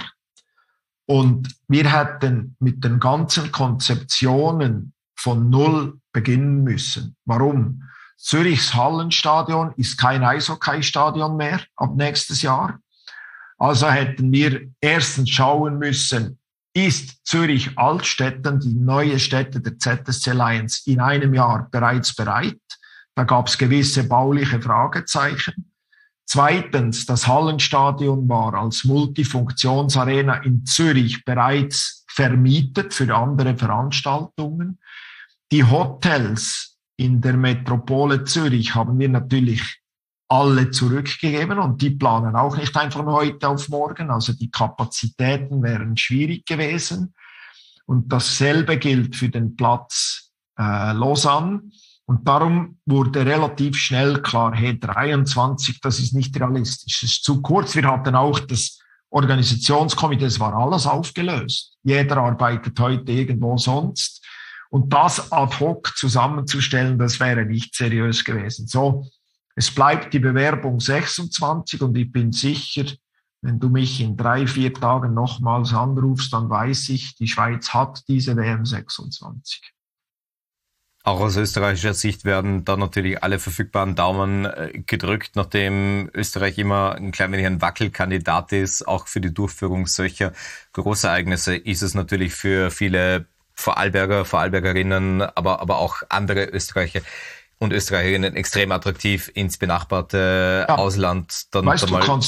Und wir hätten mit den ganzen Konzeptionen von Null beginnen müssen. Warum? Zürichs Hallenstadion ist kein Eishockeystadion mehr ab nächstes Jahr. Also hätten wir erstens schauen müssen, ist Zürich Altstetten, die neue Stätte der ZSC Lions, in einem Jahr bereits bereit? Da gab es gewisse bauliche Fragezeichen. Zweitens, das Hallenstadion war als Multifunktionsarena in Zürich bereits vermietet für andere Veranstaltungen. Die Hotels in der Metropole Zürich haben wir natürlich alle zurückgegeben und die planen auch nicht einfach von heute auf morgen. Also die Kapazitäten wären schwierig gewesen. Und dasselbe gilt für den Platz Lausanne. Und darum wurde relativ schnell klar, hey, 23, das ist nicht realistisch, das ist zu kurz. Wir hatten auch das Organisationskomitee, es war alles aufgelöst. Jeder arbeitet heute irgendwo sonst. Und das ad hoc zusammenzustellen, das wäre nicht seriös gewesen. So, es bleibt die Bewerbung 26 und ich bin sicher, wenn du mich in 3-4 Tagen nochmals anrufst, dann weiß ich, die Schweiz hat diese WM 26. Auch aus österreichischer Sicht werden da natürlich alle verfügbaren Daumen gedrückt, nachdem Österreich immer ein klein wenig ein Wackelkandidat ist. Auch für die Durchführung solcher Großereignisse ist es natürlich für viele Vorarlberger, Vorarlbergerinnen, aber auch andere Österreicher und Österreicherinnen extrem attraktiv, ins benachbarte Ausland. Dann weißt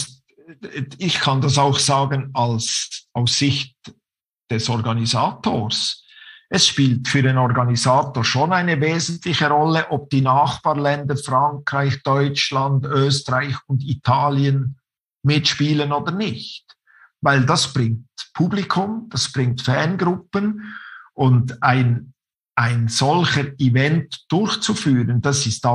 du, ich kann das auch sagen aus Sicht des Organisators. Es spielt für den Organisator schon eine wesentliche Rolle, ob die Nachbarländer Frankreich, Deutschland, Österreich und Italien mitspielen oder nicht. Weil das bringt Publikum, das bringt Fangruppen und ein solcher Event durchzuführen, das ist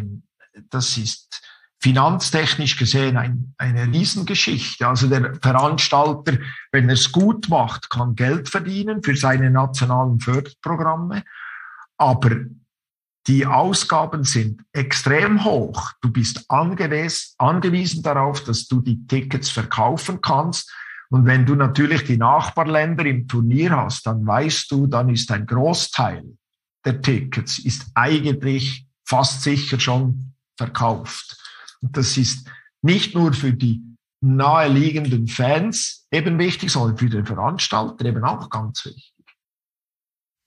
finanztechnisch gesehen eine Riesengeschichte. Also der Veranstalter, wenn er es gut macht, kann Geld verdienen für seine nationalen Förderprogramme. Aber die Ausgaben sind extrem hoch. Du bist angewiesen darauf, dass du die Tickets verkaufen kannst. Und wenn du natürlich die Nachbarländer im Turnier hast, dann weißt du, dann ist ein Großteil der Tickets ist eigentlich fast sicher schon verkauft. Und das ist nicht nur für die naheliegenden Fans eben wichtig, sondern für den Veranstalter eben auch ganz wichtig.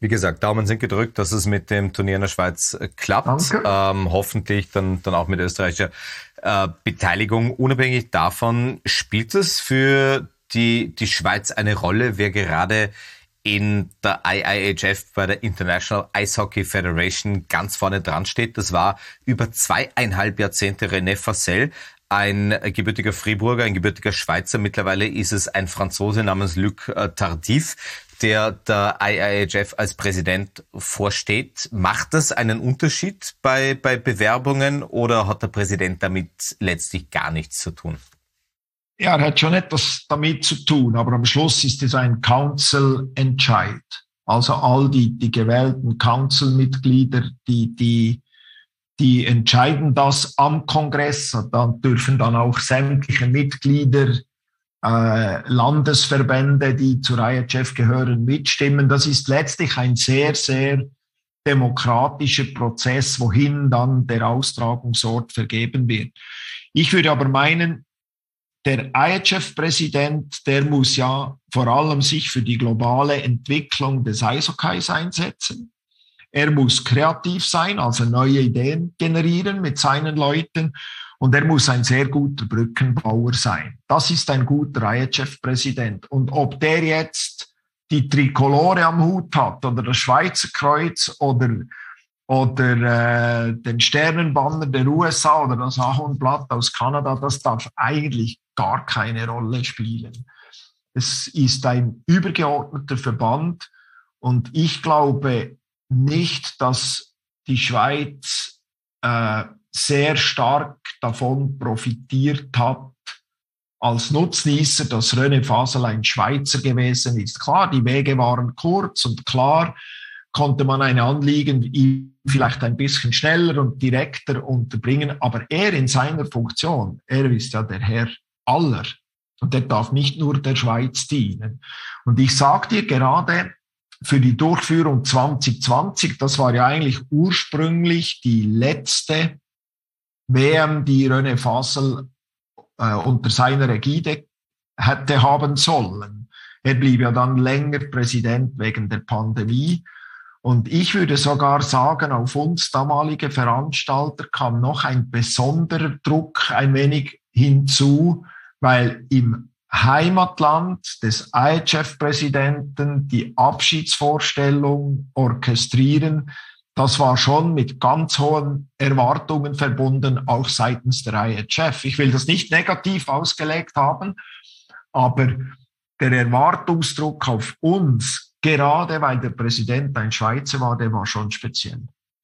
Wie gesagt, Daumen sind gedrückt, dass es mit dem Turnier in der Schweiz klappt. Hoffentlich dann auch mit österreichischer Beteiligung. Unabhängig davon, spielt es für die Schweiz eine Rolle, wer gerade in der IIHF bei der International Ice Hockey Federation ganz vorne dran steht? Das war über 2,5 Jahrzehnte René Fossel, ein gebürtiger Friburger, ein gebürtiger Schweizer. Mittlerweile ist es ein Franzose namens Luc Tardif, der IIHF als Präsident vorsteht. Macht das einen Unterschied bei Bewerbungen oder hat der Präsident damit letztlich gar nichts zu tun? Ja, er hat schon etwas damit zu tun, aber am Schluss ist es ein Council-Entscheid. Also all die gewählten Council-Mitglieder, die entscheiden das am Kongress. Und dann dürfen dann auch sämtliche Mitglieder, Landesverbände, die zur IIHF gehören, mitstimmen. Das ist letztlich ein sehr, sehr demokratischer Prozess, wohin dann der Austragungsort vergeben wird. Ich würde aber meinen, der IIHF-Präsident, der muss ja vor allem sich für die globale Entwicklung des Eishockeys einsetzen. Er muss kreativ sein, also neue Ideen generieren mit seinen Leuten. Und er muss ein sehr guter Brückenbauer sein. Das ist ein guter IIHF-Präsident. Und ob der jetzt die Trikolore am Hut hat oder das Schweizer Kreuz oder den Sternenbanner der USA oder das Ahornblatt aus Kanada, das darf eigentlich gar keine Rolle spielen. Es ist ein übergeordneter Verband und ich glaube nicht, dass die Schweiz sehr stark davon profitiert hat, als Nutznießer, dass René Fasel ein Schweizer gewesen ist. Klar, die Wege waren kurz und klar konnte man ein Anliegen ihm vielleicht ein bisschen schneller und direkter unterbringen, aber er in seiner Funktion, er ist ja der Herr aller und der darf nicht nur der Schweiz dienen. Und ich sage dir gerade, für die Durchführung 2020, das war ja eigentlich ursprünglich die letzte WM, die René Fasel unter seiner Ägide hätte haben sollen. Er blieb ja dann länger Präsident wegen der Pandemie. Und ich würde sogar sagen, auf uns damalige Veranstalter kam noch ein besonderer Druck ein wenig hinzu, weil im Heimatland des IIHF-Präsidenten die Abschiedsvorstellung orchestrieren, das war schon mit ganz hohen Erwartungen verbunden, auch seitens der IIHF. Ich will das nicht negativ ausgelegt haben, aber der Erwartungsdruck auf uns, gerade weil der Präsident ein Schweizer war, der war schon speziell.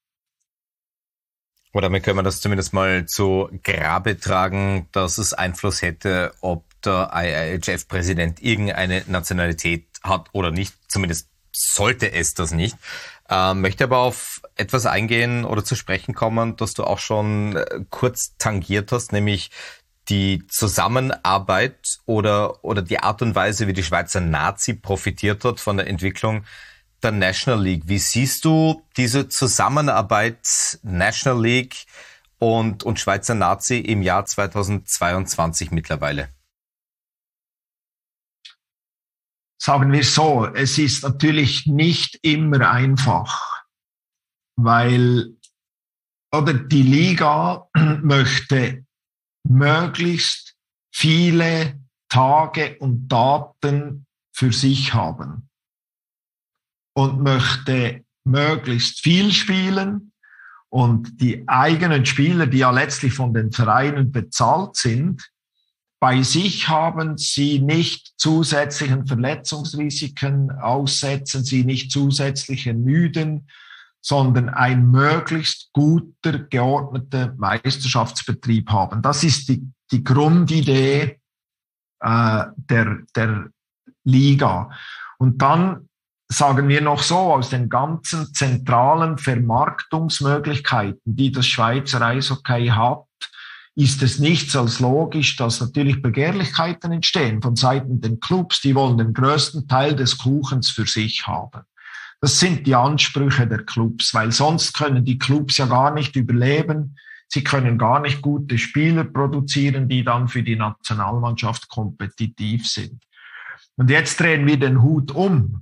Oder damit können wir das zumindest mal zu Grabe tragen, dass es Einfluss hätte, ob der IIHF-Präsident irgendeine Nationalität hat oder nicht. Zumindest sollte es das nicht. Möchte aber auf etwas eingehen oder zu sprechen kommen, das du auch schon kurz tangiert hast, nämlich die Zusammenarbeit oder die Art und Weise, wie die Schweizer Nazi profitiert hat von der Entwicklung der National League. Wie siehst du diese Zusammenarbeit National League und Schweizer Nazi im Jahr 2022 mittlerweile? Sagen wir so, es ist natürlich nicht immer einfach, weil die Liga möchte möglichst viele Tage und Daten für sich haben und möchte möglichst viel spielen und die eigenen Spieler, die ja letztlich von den Vereinen bezahlt sind, bei sich haben, sie nicht zusätzlichen Verletzungsrisiken aussetzen, sie nicht zusätzlich ermüden, sondern ein möglichst guter, geordneter Meisterschaftsbetrieb haben. Das ist die Grundidee der Liga. Und dann sagen wir noch so, aus den ganzen zentralen Vermarktungsmöglichkeiten, die das Schweizer Eishockey hat, ist es nichts als logisch, dass natürlich Begehrlichkeiten entstehen von Seiten der Clubs, die wollen den größten Teil des Kuchens für sich haben. Das sind die Ansprüche der Clubs, weil sonst können die Clubs ja gar nicht überleben. Sie können gar nicht gute Spieler produzieren, die dann für die Nationalmannschaft kompetitiv sind. Und jetzt drehen wir den Hut um.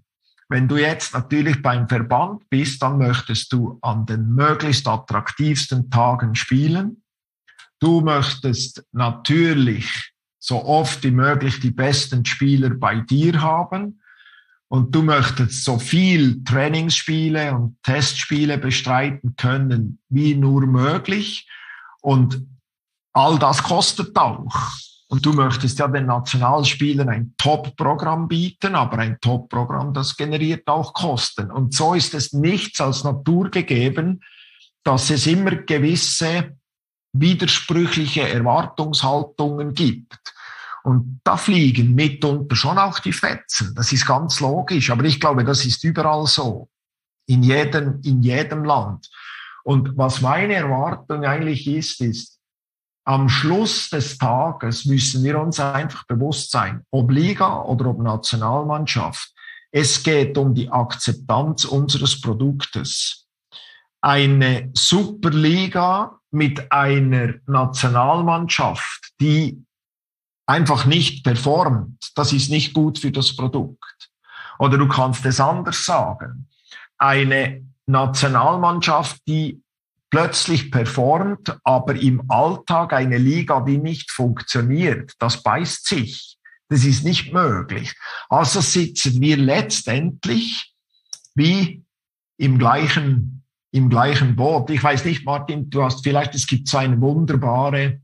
Wenn du jetzt natürlich beim Verband bist, dann möchtest du an den möglichst attraktivsten Tagen spielen. Du möchtest natürlich so oft wie möglich die besten Spieler bei dir haben. Und du möchtest so viel Trainingsspiele und Testspiele bestreiten können, wie nur möglich. Und all das kostet auch. Und du möchtest ja den Nationalspielern ein Top-Programm bieten, aber ein Top-Programm, das generiert auch Kosten. Und so ist es nichts als Natur gegeben, dass es immer gewisse widersprüchliche Erwartungshaltungen gibt. Und da fliegen mitunter schon auch die Fetzen. Das ist ganz logisch. Aber ich glaube, das ist überall so. In jedem Land. Und was meine Erwartung eigentlich ist, am Schluss des Tages müssen wir uns einfach bewusst sein, ob Liga oder ob Nationalmannschaft. Es geht um die Akzeptanz unseres Produktes. Eine Superliga mit einer Nationalmannschaft, die einfach nicht performt, das ist nicht gut für das Produkt. Oder du kannst es anders sagen. Eine Nationalmannschaft, die plötzlich performt, aber im Alltag eine Liga, die nicht funktioniert, das beißt sich. Das ist nicht möglich. Also sitzen wir letztendlich wie im gleichen Boot. Ich weiß nicht, Martin, es gibt so eine wunderbare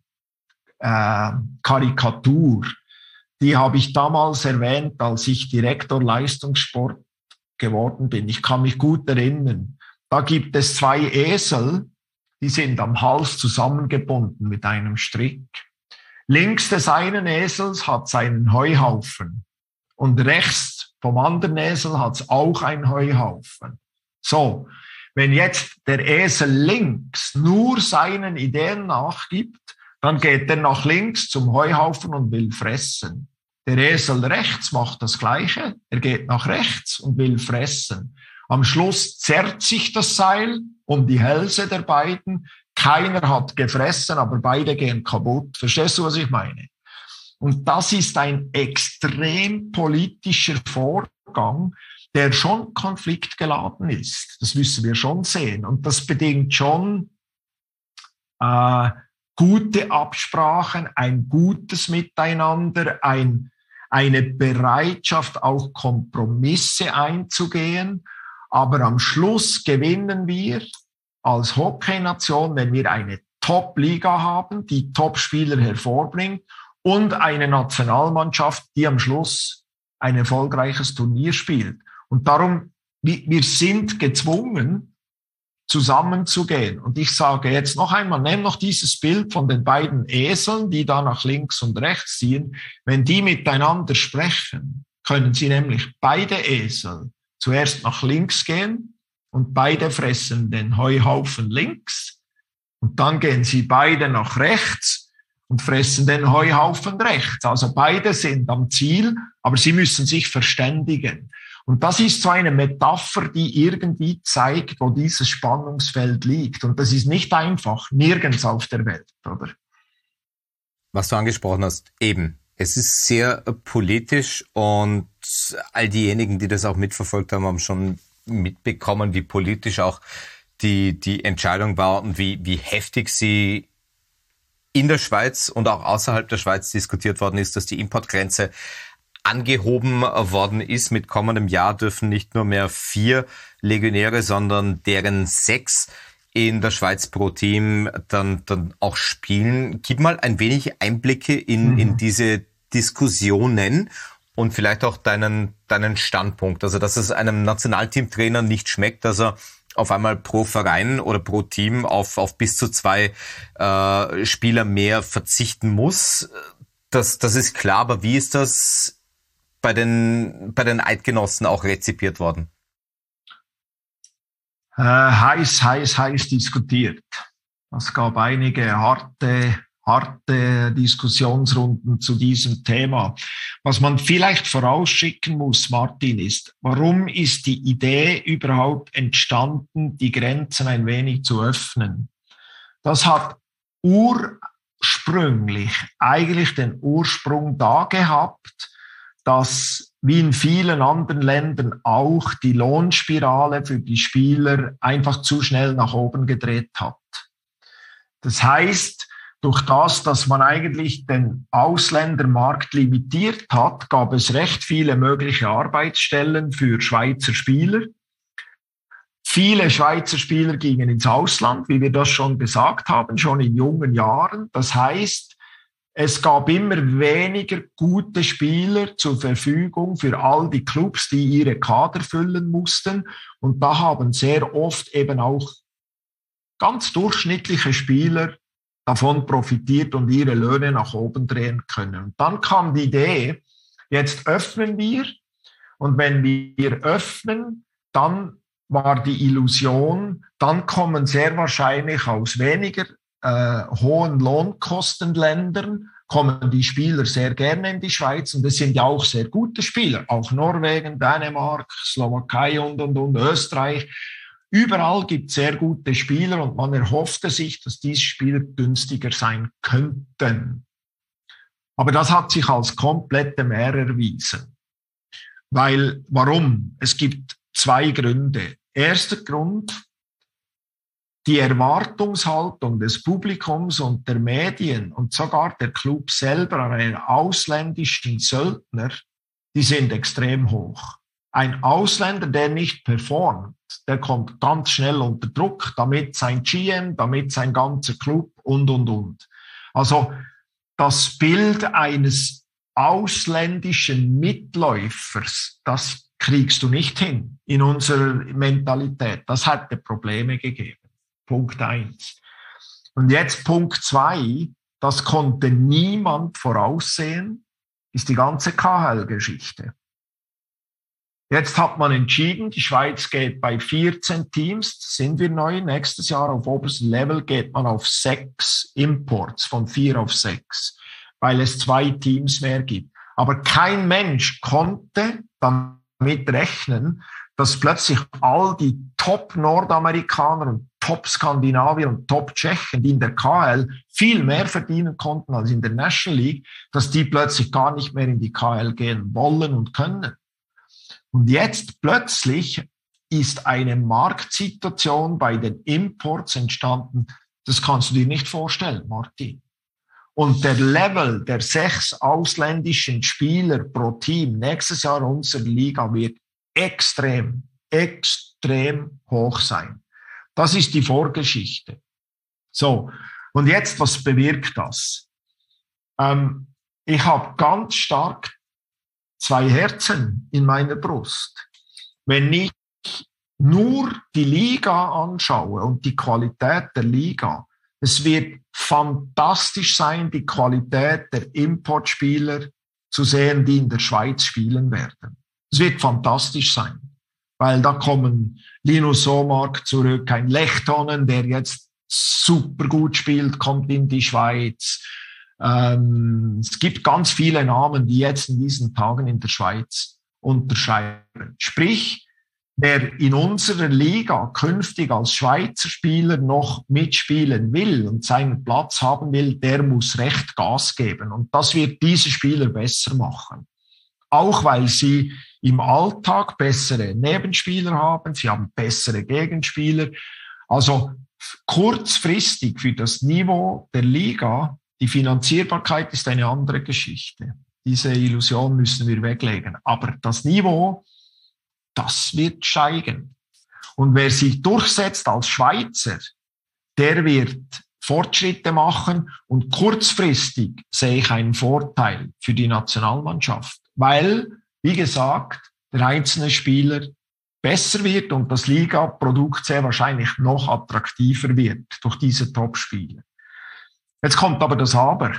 Karikatur. Die habe ich damals erwähnt, als ich Direktor Leistungssport geworden bin. Ich kann mich gut erinnern. Da gibt es 2 Esel, die sind am Hals zusammengebunden mit einem Strick. Links des einen Esels hat es einen Heuhaufen und rechts vom anderen Esel hat es auch einen Heuhaufen. So, wenn jetzt der Esel links nur seinen Ideen nachgibt, dann geht er nach links zum Heuhaufen und will fressen. Der Esel rechts macht das Gleiche. Er geht nach rechts und will fressen. Am Schluss zerrt sich das Seil um die Hälse der beiden. Keiner hat gefressen, aber beide gehen kaputt. Verstehst du, was ich meine? Und das ist ein extrem politischer Vorgang, der schon konfliktgeladen ist. Das müssen wir schon sehen. Und das bedingt schon gute Absprachen, ein gutes Miteinander, eine Bereitschaft, auch Kompromisse einzugehen. Aber am Schluss gewinnen wir als Hockeynation, wenn wir eine Top-Liga haben, die Top-Spieler hervorbringt und eine Nationalmannschaft, die am Schluss ein erfolgreiches Turnier spielt. Und darum, wir sind gezwungen, zusammenzugehen. Und ich sage jetzt noch einmal, nimm noch dieses Bild von den beiden Eseln, die da nach links und rechts ziehen. Wenn die miteinander sprechen, können sie nämlich beide Esel zuerst nach links gehen und beide fressen den Heuhaufen links. Und dann gehen sie beide nach rechts und fressen den Heuhaufen rechts. Also beide sind am Ziel, aber sie müssen sich verständigen. Und das ist so eine Metapher, die irgendwie zeigt, wo dieses Spannungsfeld liegt. Und das ist nicht einfach, nirgends auf der Welt, oder? Was du angesprochen hast, eben. Es ist sehr politisch und all diejenigen, die das auch mitverfolgt haben, haben schon mitbekommen, wie politisch auch die Entscheidung war und wie heftig sie in der Schweiz und auch außerhalb der Schweiz diskutiert worden ist, dass die Importgrenze angehoben worden ist. Mit kommendem Jahr dürfen nicht nur mehr 4 Legionäre, sondern deren 6 in der Schweiz pro Team dann auch spielen. Gib mal ein wenig Einblicke in diese Diskussionen und vielleicht auch deinen Standpunkt. Also, dass es einem Nationalteamtrainer nicht schmeckt, dass er auf einmal pro Verein oder pro Team auf bis zu 2 Spieler mehr verzichten muss. Das ist klar, aber wie ist das bei den Eidgenossen auch rezipiert worden? Heiß diskutiert. Es gab einige harte Diskussionsrunden zu diesem Thema. Was man vielleicht vorausschicken muss, Martin, ist, warum ist die Idee überhaupt entstanden, die Grenzen ein wenig zu öffnen? Das hat ursprünglich eigentlich den Ursprung da gehabt, dass wie in vielen anderen Ländern auch, die Lohnspirale für die Spieler einfach zu schnell nach oben gedreht hat. Das heißt, durch das, dass man eigentlich den Ausländermarkt limitiert hat, gab es recht viele mögliche Arbeitsstellen für Schweizer Spieler. Viele Schweizer Spieler gingen ins Ausland, wie wir das schon gesagt haben, schon in jungen Jahren. Das heißt, es gab immer weniger gute Spieler zur Verfügung für all die Clubs, die ihre Kader füllen mussten. Und da haben sehr oft eben auch ganz durchschnittliche Spieler davon profitiert und ihre Löhne nach oben drehen können. Und dann kam die Idee, jetzt öffnen wir. Und wenn wir öffnen, dann war die Illusion, dann kommen sehr wahrscheinlich aus weniger hohen Lohnkostenländern, kommen die Spieler sehr gerne in die Schweiz und es sind ja auch sehr gute Spieler, auch Norwegen, Dänemark, Slowakei und Österreich. Überall gibt es sehr gute Spieler und man erhoffte sich, dass diese Spieler günstiger sein könnten. Aber das hat sich als komplette Mehr erwiesen. Warum? Es gibt zwei Gründe. Erster Grund, die Erwartungshaltung des Publikums und der Medien und sogar der Club selber an einen ausländischen Söldner, die sind extrem hoch. Ein Ausländer, der nicht performt, der kommt ganz schnell unter Druck, damit sein GM, damit sein ganzer Club und. Also das Bild eines ausländischen Mitläufers, das kriegst du nicht hin in unserer Mentalität. Das hätte Probleme gegeben. Punkt 1. Und jetzt Punkt 2, das konnte niemand voraussehen, ist die ganze KHL-Geschichte. Jetzt hat man entschieden, die Schweiz geht bei 14 Teams, sind wir neu, nächstes Jahr auf oberstem Level geht man auf 6 Imports, von 4 auf 6, weil es 2 Teams mehr gibt. Aber kein Mensch konnte damit rechnen, dass plötzlich all die Top-Nordamerikaner und Top-Skandinavier und Top-Tschechen, die in der KHL viel mehr verdienen konnten als in der National League, dass die plötzlich gar nicht mehr in die KHL gehen wollen und können. Und jetzt plötzlich ist eine Marktsituation bei den Imports entstanden, das kannst du dir nicht vorstellen, Martin. Und der Level der 6 ausländischen Spieler pro Team nächstes Jahr unserer Liga wird extrem hoch sein. Das ist die Vorgeschichte. So, und jetzt, was bewirkt das? Ich habe ganz stark 2 Herzen in meiner Brust. Wenn ich nur die Liga anschaue und die Qualität der Liga, es wird fantastisch sein, die Qualität der Importspieler zu sehen, die in der Schweiz spielen werden. Es wird fantastisch sein, weil da kommen Linus Somark zurück, ein Lechtonen, der jetzt super gut spielt, kommt in die Schweiz. Es gibt ganz viele Namen, die jetzt in diesen Tagen in der Schweiz unterschreiben. Sprich, wer in unserer Liga künftig als Schweizer Spieler noch mitspielen will und seinen Platz haben will, der muss recht Gas geben. Und das wird diese Spieler besser machen. Auch weil sie im Alltag bessere Nebenspieler haben, sie haben bessere Gegenspieler. Also kurzfristig für das Niveau der Liga, die Finanzierbarkeit ist eine andere Geschichte. Diese Illusion müssen wir weglegen. Aber das Niveau, das wird steigen. Und wer sich durchsetzt als Schweizer, der wird Fortschritte machen und kurzfristig sehe ich einen Vorteil für die Nationalmannschaft, weil, wie gesagt, der einzelne Spieler besser wird und das Liga-Produkt sehr wahrscheinlich noch attraktiver wird durch diese Top-Spieler. Jetzt kommt aber das Aber.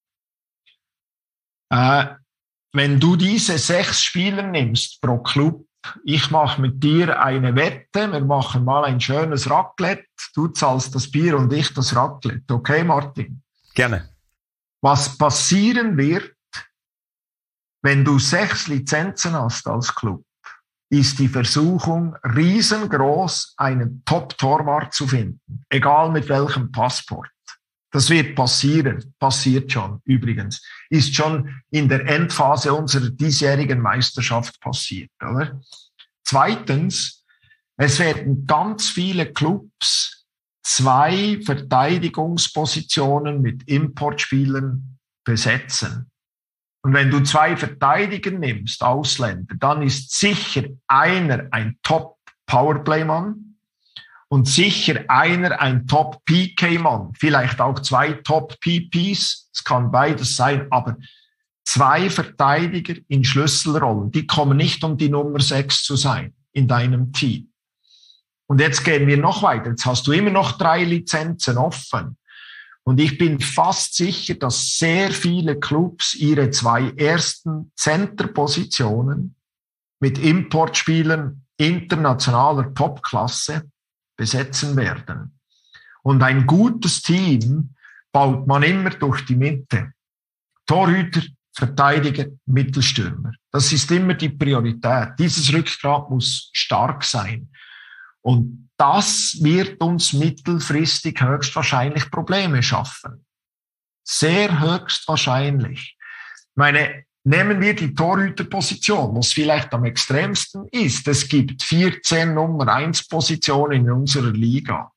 Wenn du diese 6 Spieler nimmst pro Club, ich mache mit dir eine Wette, wir machen mal ein schönes Raclette, du zahlst das Bier und ich das Raclette. Okay, Martin? Gerne. Was passieren wird, wenn du 6 Lizenzen hast als Club, ist die Versuchung riesengroß, einen Top-Torwart zu finden, egal mit welchem Passport. Das wird passieren, passiert schon übrigens, ist schon in der Endphase unserer diesjährigen Meisterschaft passiert, oder? Zweitens, es werden ganz viele Clubs 2 Verteidigungspositionen mit Importspielern besetzen. Und wenn du 2 Verteidiger nimmst, Ausländer, dann ist sicher einer ein Top-Powerplay-Mann und sicher einer ein Top-PK-Mann, vielleicht auch 2 Top-PPs, es kann beides sein, aber 2 Verteidiger in Schlüsselrollen, die kommen nicht um die Nummer 6 zu sein in deinem Team. Und jetzt gehen wir noch weiter, jetzt hast du immer noch 3 Lizenzen offen. Und ich bin fast sicher, dass sehr viele Clubs ihre 2 ersten Centerpositionen mit Importspielern internationaler Topklasse besetzen werden. Und ein gutes Team baut man immer durch die Mitte. Torhüter, Verteidiger, Mittelstürmer. Das ist immer die Priorität. Dieses Rückgrat muss stark sein. Und das wird uns mittelfristig höchstwahrscheinlich Probleme schaffen. Sehr höchstwahrscheinlich. Nehmen wir die Torhüterposition, was vielleicht am extremsten ist. Es gibt 14 Nummer 1 Positionen in unserer Liga.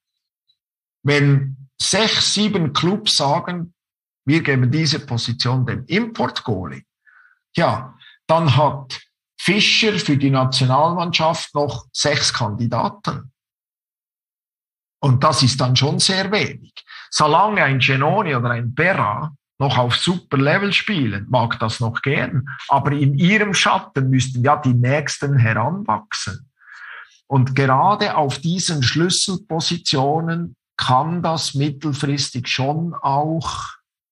Wenn 6, 7 Clubs sagen, wir geben diese Position dem Import-Goalie, ja, dann hat Fischer für die Nationalmannschaft noch 6 Kandidaten. Und das ist dann schon sehr wenig. Solange ein Genoni oder ein Berra noch auf super Level spielen, mag das noch gehen. Aber in ihrem Schatten müssten ja die Nächsten heranwachsen. Und gerade auf diesen Schlüsselpositionen kann das mittelfristig schon auch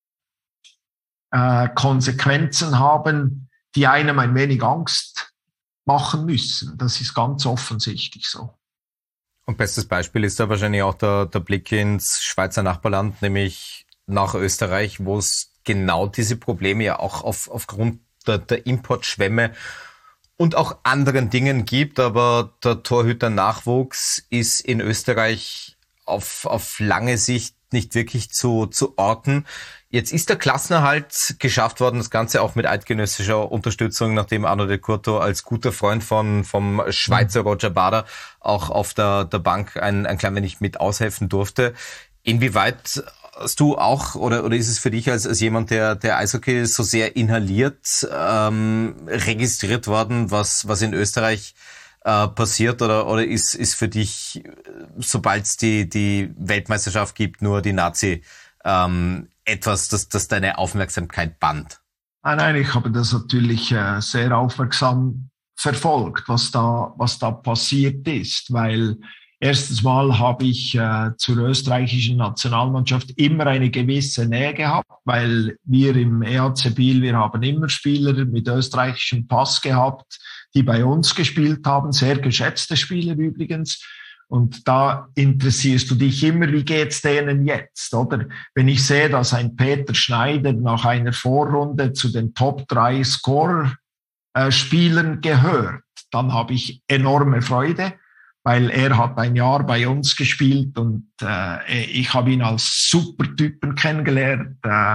Konsequenzen haben, die einem ein wenig Angst machen müssen. Das ist ganz offensichtlich so. Und bestes Beispiel ist da wahrscheinlich auch der Blick ins Schweizer Nachbarland, nämlich nach Österreich, wo es genau diese Probleme ja auch aufgrund der Importschwemme und auch anderen Dingen gibt. Aber der Torhüter-Nachwuchs ist in Österreich auf lange Sicht nicht wirklich zu orten. Jetzt ist der Klassenerhalt geschafft worden, das Ganze auch mit eidgenössischer Unterstützung, nachdem Arno de Curto als guter Freund vom Schweizer Roger Bader auch auf der Bank ein klein wenig mit aushelfen durfte. Inwieweit hast du auch, oder ist es für dich als jemand, der Eishockey so sehr inhaliert, registriert worden, was in Österreich passiert, oder ist für dich, sobald es die Weltmeisterschaft gibt, nur die Nazi etwas, das deine Aufmerksamkeit bannt? Nein, ich habe das natürlich sehr aufmerksam verfolgt, was da passiert ist, weil erstens mal habe ich zur österreichischen Nationalmannschaft immer eine gewisse Nähe gehabt, weil wir im EAC Biel, wir haben immer Spieler mit österreichischem Pass gehabt, die bei uns gespielt haben, sehr geschätzte Spieler übrigens. Und da interessierst du dich immer, wie geht's denen jetzt, oder? Wenn ich sehe, dass ein Peter Schneider nach einer Vorrunde zu den Top 3 Score-Spielern gehört, dann habe ich enorme Freude, weil er hat ein Jahr bei uns gespielt und ich habe ihn als Supertypen kennengelernt.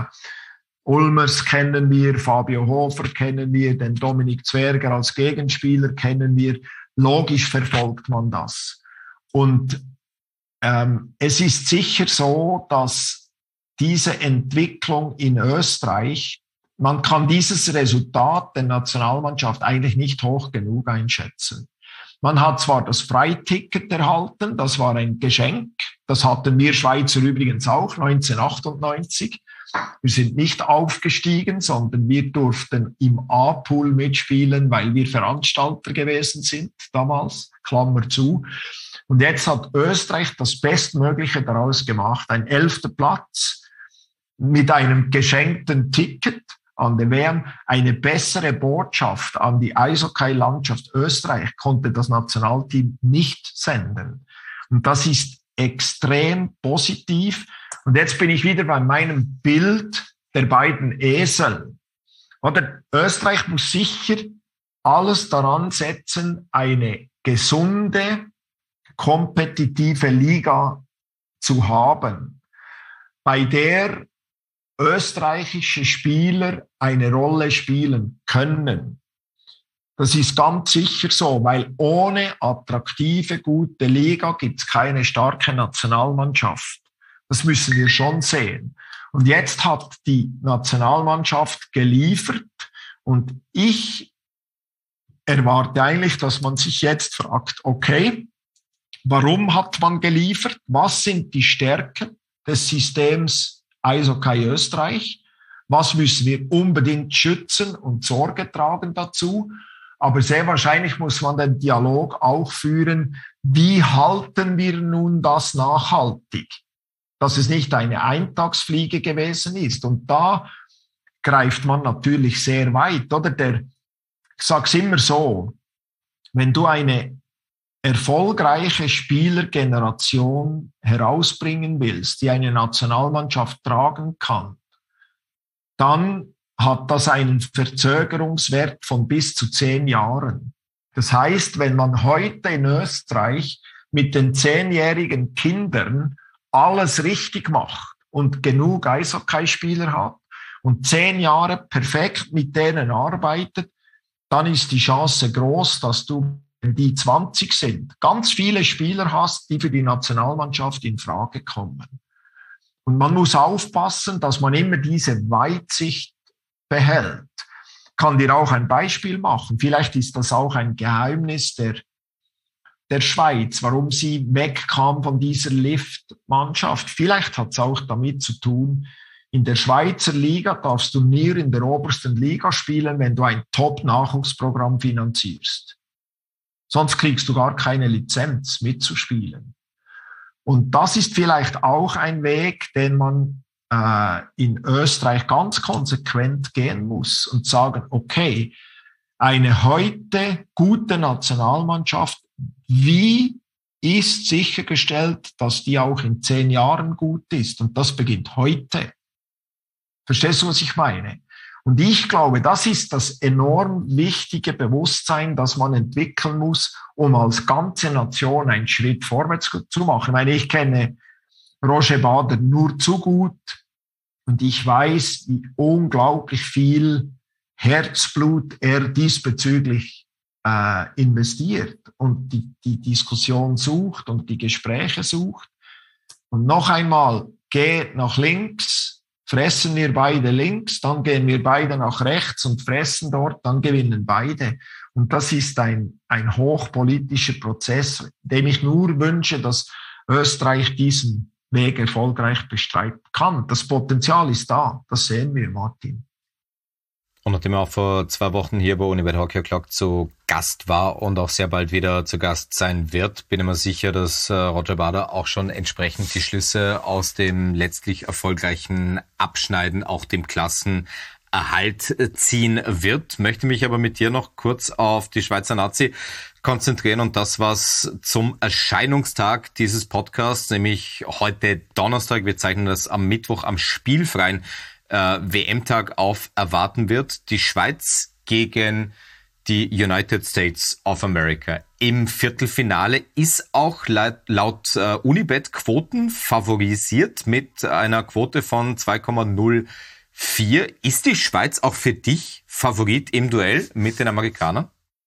Ulmers kennen wir, Fabio Hofer kennen wir, den Dominik Zwerger als Gegenspieler kennen wir. Logisch verfolgt man das. Und es ist sicher so, dass diese Entwicklung in Österreich, man kann dieses Resultat der Nationalmannschaft eigentlich nicht hoch genug einschätzen. Man hat zwar das Freiticket erhalten, das war ein Geschenk, das hatten wir Schweizer übrigens auch 1998. Wir sind nicht aufgestiegen, sondern wir durften im A-Pool mitspielen, weil wir Veranstalter gewesen sind damals, Klammer zu. Und jetzt hat Österreich das Bestmögliche daraus gemacht, ein 11. Platz mit einem geschenkten Ticket an der WM. Eine bessere Botschaft an die Eishockey-Landschaft Österreich konnte das Nationalteam nicht senden. Und das ist extrem positiv. Und jetzt bin ich wieder bei meinem Bild der beiden Esel. Oder Österreich muss sicher alles daran setzen, eine gesunde, kompetitive Liga zu haben. bei der österreichische Spieler eine Rolle spielen können. Das ist ganz sicher so, weil ohne attraktive, gute Liga gibt es keine starke Nationalmannschaft. Das müssen wir schon sehen. Und jetzt hat die Nationalmannschaft geliefert und ich erwarte eigentlich, dass man sich jetzt fragt, okay, warum hat man geliefert? Was sind die Stärken des Systems Eishockey Österreich? Was müssen wir unbedingt schützen und Sorge tragen dazu? Aber sehr wahrscheinlich muss man den Dialog auch führen, wie halten wir nun das nachhaltig? Dass es nicht eine Eintagsfliege gewesen ist. Und da greift man natürlich sehr weit, oder? Ich sag's immer so, wenn du eine erfolgreiche Spielergeneration herausbringen willst, die eine Nationalmannschaft tragen kann, dann hat das einen Verzögerungswert von bis zu 10 Jahren. Das heißt, wenn man heute in Österreich mit den 10-jährigen Kindern alles richtig macht und genug Eishockeyspieler hat und 10 Jahre perfekt mit denen arbeitet, dann ist die Chance groß, dass du, wenn die 20 sind, ganz viele Spieler hast, die für die Nationalmannschaft in Frage kommen. Und man muss aufpassen, dass man immer diese Weitsicht behält. Ich kann dir auch ein Beispiel machen. Vielleicht ist das auch ein Geheimnis der Schweiz, warum sie wegkam von dieser Lift-Mannschaft. Vielleicht hat es auch damit zu tun, in der Schweizer Liga darfst du nie in der obersten Liga spielen, wenn du ein Top-Nachwuchsprogramm finanzierst. Sonst kriegst du gar keine Lizenz mitzuspielen. Und das ist vielleicht auch ein Weg, den man in Österreich ganz konsequent gehen muss und sagen, okay, eine heute gute Nationalmannschaft, wie ist sichergestellt, dass die auch in 10 Jahren gut ist? Und das beginnt heute. Verstehst du, was ich meine? Und ich glaube, das ist das enorm wichtige Bewusstsein, das man entwickeln muss, um als ganze Nation einen Schritt vorwärts zu machen. Ich meine, ich kenne Roger Bader nur zu gut und ich weiß, wie unglaublich viel Herzblut er diesbezüglich investiert und die Diskussion sucht und die Gespräche sucht. Und noch einmal, geht nach links, fressen wir beide links, dann gehen wir beide nach rechts und fressen dort, dann gewinnen beide. Und das ist ein hochpolitischer Prozess, dem ich nur wünsche, dass Österreich diesen Weg erfolgreich bestreiten kann. Das Potenzial ist da, das sehen wir, Martin. Und nachdem er auch vor 2 Wochen hier bei Unibet Hockey O'Clock zu Gast war und auch sehr bald wieder zu Gast sein wird, bin ich mir sicher, dass Roger Bader auch schon entsprechend die Schlüsse aus dem letztlich erfolgreichen Abschneiden, auch dem Klassenerhalt ziehen wird. Möchte mich aber mit dir noch kurz auf die Schweizer Nazi konzentrieren und das, was zum Erscheinungstag dieses Podcasts, nämlich heute Donnerstag, wir zeichnen das am Mittwoch am spielfreien WM-Tag auf, erwarten wird. Die Schweiz gegen die United States of America im Viertelfinale ist auch laut Unibet Quoten favorisiert mit einer Quote von 2,04. Ist die Schweiz auch für dich Favorit im Duell mit den Amerikanern?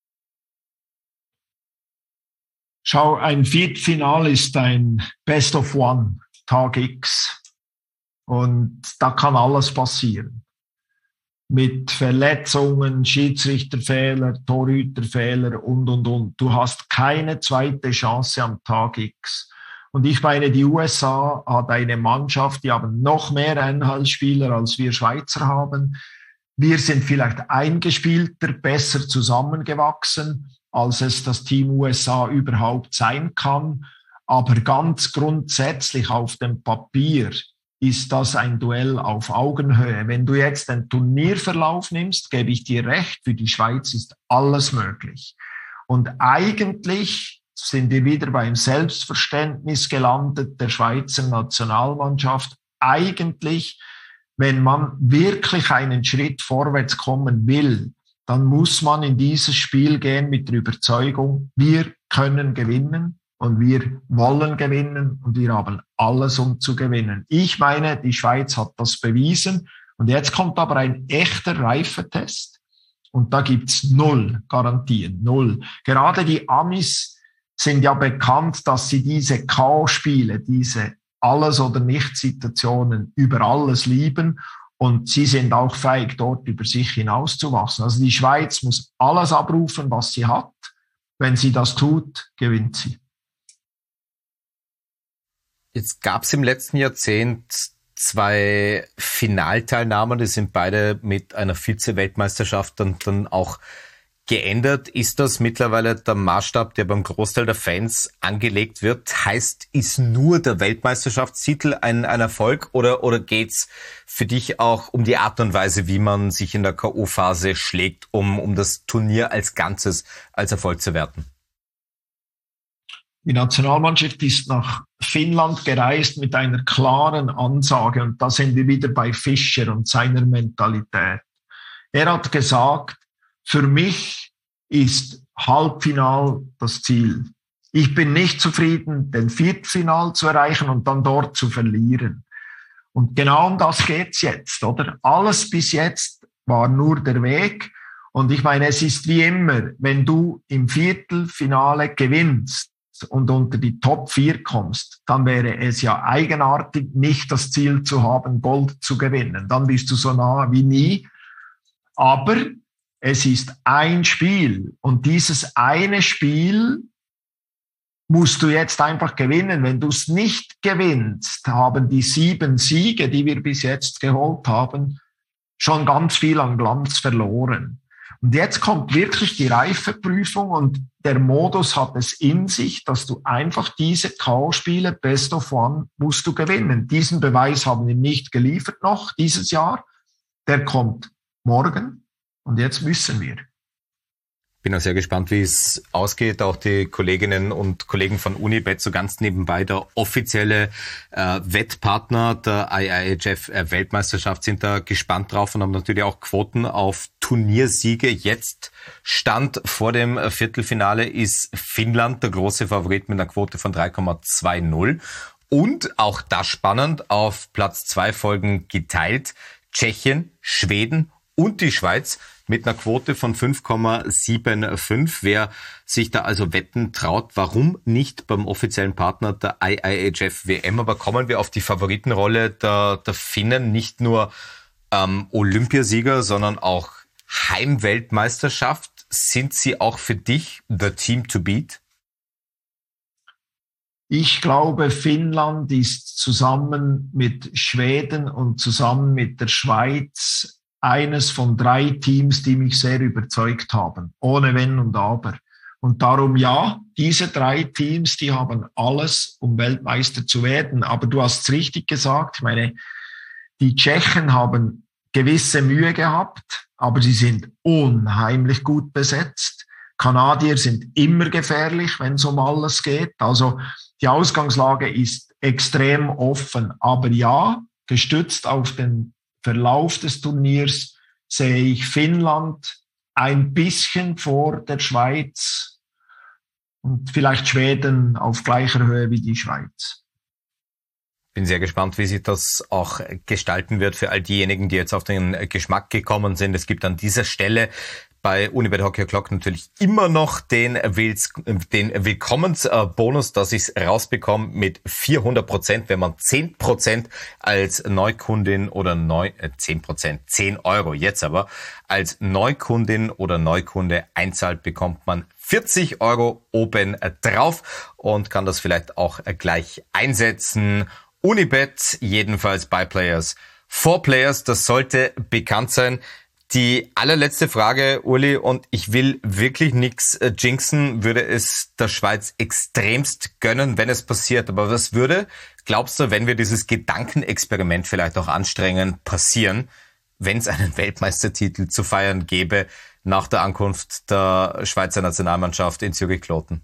Schau, ein Viertelfinale ist ein Best of One, Tag X. Und da kann alles passieren. Mit Verletzungen, Schiedsrichterfehler, Torhüterfehler und. Du hast keine zweite Chance am Tag X. Und ich meine, die USA hat eine Mannschaft, die haben noch mehr NHL-Spieler, als wir Schweizer haben. Wir sind vielleicht eingespielter, besser zusammengewachsen, als es das Team USA überhaupt sein kann. Aber ganz grundsätzlich auf dem Papier ist das ein Duell auf Augenhöhe. Wenn du jetzt den Turnierverlauf nimmst, gebe ich dir recht, für die Schweiz ist alles möglich. Und eigentlich sind wir wieder beim Selbstverständnis gelandet der Schweizer Nationalmannschaft. Eigentlich, wenn man wirklich einen Schritt vorwärts kommen will, dann muss man in dieses Spiel gehen mit der Überzeugung, wir können gewinnen. und wir wollen gewinnen und wir haben alles, um zu gewinnen. Ich meine, die Schweiz hat das bewiesen und jetzt kommt aber ein echter Reifetest und da gibt's 0 Garantien, 0. Gerade die Amis sind ja bekannt, dass sie diese K.O.-Spiele, diese Alles-oder-nicht-Situationen über alles lieben und sie sind auch fähig, dort über sich hinauszuwachsen. Also die Schweiz muss alles abrufen, was sie hat. Wenn sie das tut, gewinnt sie. Jetzt gab es im letzten Jahrzehnt 2 Finalteilnahmen, die sind beide mit einer Vize-Weltmeisterschaft dann auch geändert. Ist das mittlerweile der Maßstab, der beim Großteil der Fans angelegt wird? Heißt, ist nur der Weltmeisterschaftstitel ein Erfolg oder geht's für dich auch um die Art und Weise, wie man sich in der K.O.-Phase schlägt, um das Turnier als Ganzes als Erfolg zu werten? Die Nationalmannschaft ist nach Finnland gereist mit einer klaren Ansage und da sind wir wieder bei Fischer und seiner Mentalität. Er hat gesagt, für mich ist Halbfinal das Ziel. Ich bin nicht zufrieden, den Viertelfinal zu erreichen und dann dort zu verlieren. Und genau um das geht's jetzt, oder? Alles bis jetzt war nur der Weg. Und ich meine, es ist wie immer, wenn du im Viertelfinale gewinnst und unter die Top 4 kommst, dann wäre es ja eigenartig, nicht das Ziel zu haben, Gold zu gewinnen. Dann bist du so nah wie nie. Aber es ist ein Spiel und dieses eine Spiel musst du jetzt einfach gewinnen. Wenn du es nicht gewinnst, haben die 7 Siege, die wir bis jetzt geholt haben, schon ganz viel an Glanz verloren. Und jetzt kommt wirklich die Reifeprüfung und der Modus hat es in sich, dass du einfach diese K.O.-Spiele Best of One musst du gewinnen. Diesen Beweis haben wir nicht geliefert noch dieses Jahr. Der kommt morgen. Und jetzt müssen wir. Bin auch sehr gespannt, wie es ausgeht. Auch die Kolleginnen und Kollegen von Unibet, so ganz nebenbei, der offizielle Wettpartner der IIHF-Weltmeisterschaft, sind da gespannt drauf und haben natürlich auch Quoten auf Turniersiege. Jetzt Stand vor dem Viertelfinale ist Finnland der große Favorit mit einer Quote von 3,20. Und auch das spannend, auf Platz 2 folgen geteilt Tschechien, Schweden und die Schweiz mit einer Quote von 5,75. Wer sich da also wetten traut, warum nicht beim offiziellen Partner der IIHF WM? Aber kommen wir auf die Favoritenrolle der Finnen. Nicht nur Olympiasieger, sondern auch Heimweltmeisterschaft. Sind sie auch für dich the team to beat? Ich glaube, Finnland ist zusammen mit Schweden und zusammen mit der Schweiz eines von 3 Teams, die mich sehr überzeugt haben, ohne Wenn und Aber. Und darum ja, diese 3 Teams, die haben alles, um Weltmeister zu werden. Aber du hast es richtig gesagt, ich meine, die Tschechen haben gewisse Mühe gehabt, aber sie sind unheimlich gut besetzt. Kanadier sind immer gefährlich, wenn es um alles geht. Also die Ausgangslage ist extrem offen. Aber ja, gestützt auf den Verlauf des Turniers sehe ich Finnland ein bisschen vor der Schweiz und vielleicht Schweden auf gleicher Höhe wie die Schweiz. Bin sehr gespannt, wie sich das auch gestalten wird für all diejenigen, die jetzt auf den Geschmack gekommen sind. Es gibt an dieser Stelle bei Unibet Hockey O'Clock natürlich immer noch den Willkommensbonus, dass ich es rausbekomme mit 400%, wenn man 10% als Neukundin oder 10%, 10 Euro jetzt aber, als Neukundin oder Neukunde einzahlt, bekommt man 40 Euro oben drauf und kann das vielleicht auch gleich einsetzen. Unibet, jedenfalls bei Players for Players, das sollte bekannt sein. Die allerletzte Frage, Uli, und ich will wirklich nichts jinxen, würde es der Schweiz extremst gönnen, wenn es passiert. Aber was würde, glaubst du, wenn wir dieses Gedankenexperiment vielleicht auch anstrengen, passieren, wenn es einen Weltmeistertitel zu feiern gäbe nach der Ankunft der Schweizer Nationalmannschaft in Zürich-Kloten?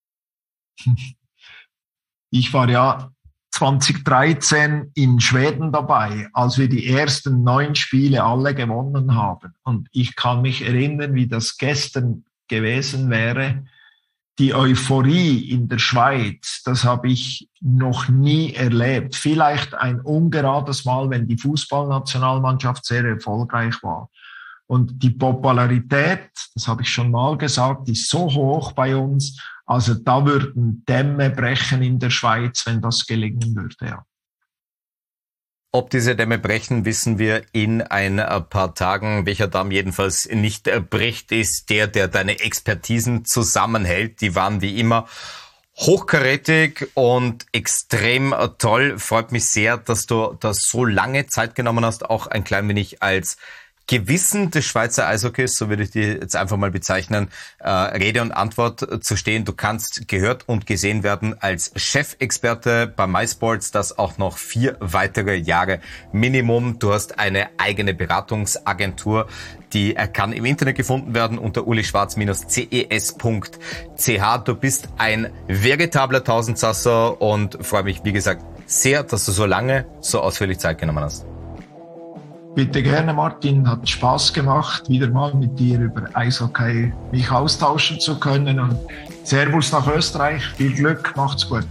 Ich war ja 2013 in Schweden dabei, als wir die ersten 9 Spiele alle gewonnen haben. Und ich kann mich erinnern, wie das gestern gewesen wäre. die Euphorie in der Schweiz, das habe ich noch nie erlebt. Vielleicht ein ungerades Mal, wenn die Fußballnationalmannschaft sehr erfolgreich war. Und die Popularität, das habe ich schon mal gesagt, ist so hoch bei uns. Also da würden Dämme brechen in der Schweiz, wenn das gelingen würde, ja. Ob diese Dämme brechen, wissen wir in ein paar Tagen. Welcher Damm jedenfalls nicht bricht, ist der deine Expertisen zusammenhält. Die waren wie immer hochkarätig und extrem toll. Freut mich sehr, dass du das so lange Zeit genommen hast, auch ein klein wenig als Gewissen des Schweizer Eishockeys, so würde ich die jetzt einfach mal bezeichnen, Rede und Antwort zu stehen. Du kannst gehört und gesehen werden als Chefexperte bei MySports, das auch noch 4 weitere Jahre Minimum. Du hast eine eigene Beratungsagentur, die kann im Internet gefunden werden unter ulischwarz-ces.ch. Du bist ein veritabler Tausendsasser und freue mich, wie gesagt, sehr, dass du so lange, so ausführlich Zeit genommen hast. Bitte gerne, Martin. Hat Spaß gemacht, wieder mal mit dir über Eishockey mich austauschen zu können. Und Servus nach Österreich. Viel Glück. Macht's gut.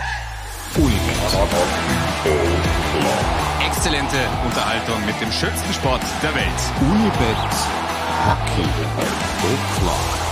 Exzellente Unterhaltung mit dem schönsten Sport der Welt. Unibet Hockey O'Clock.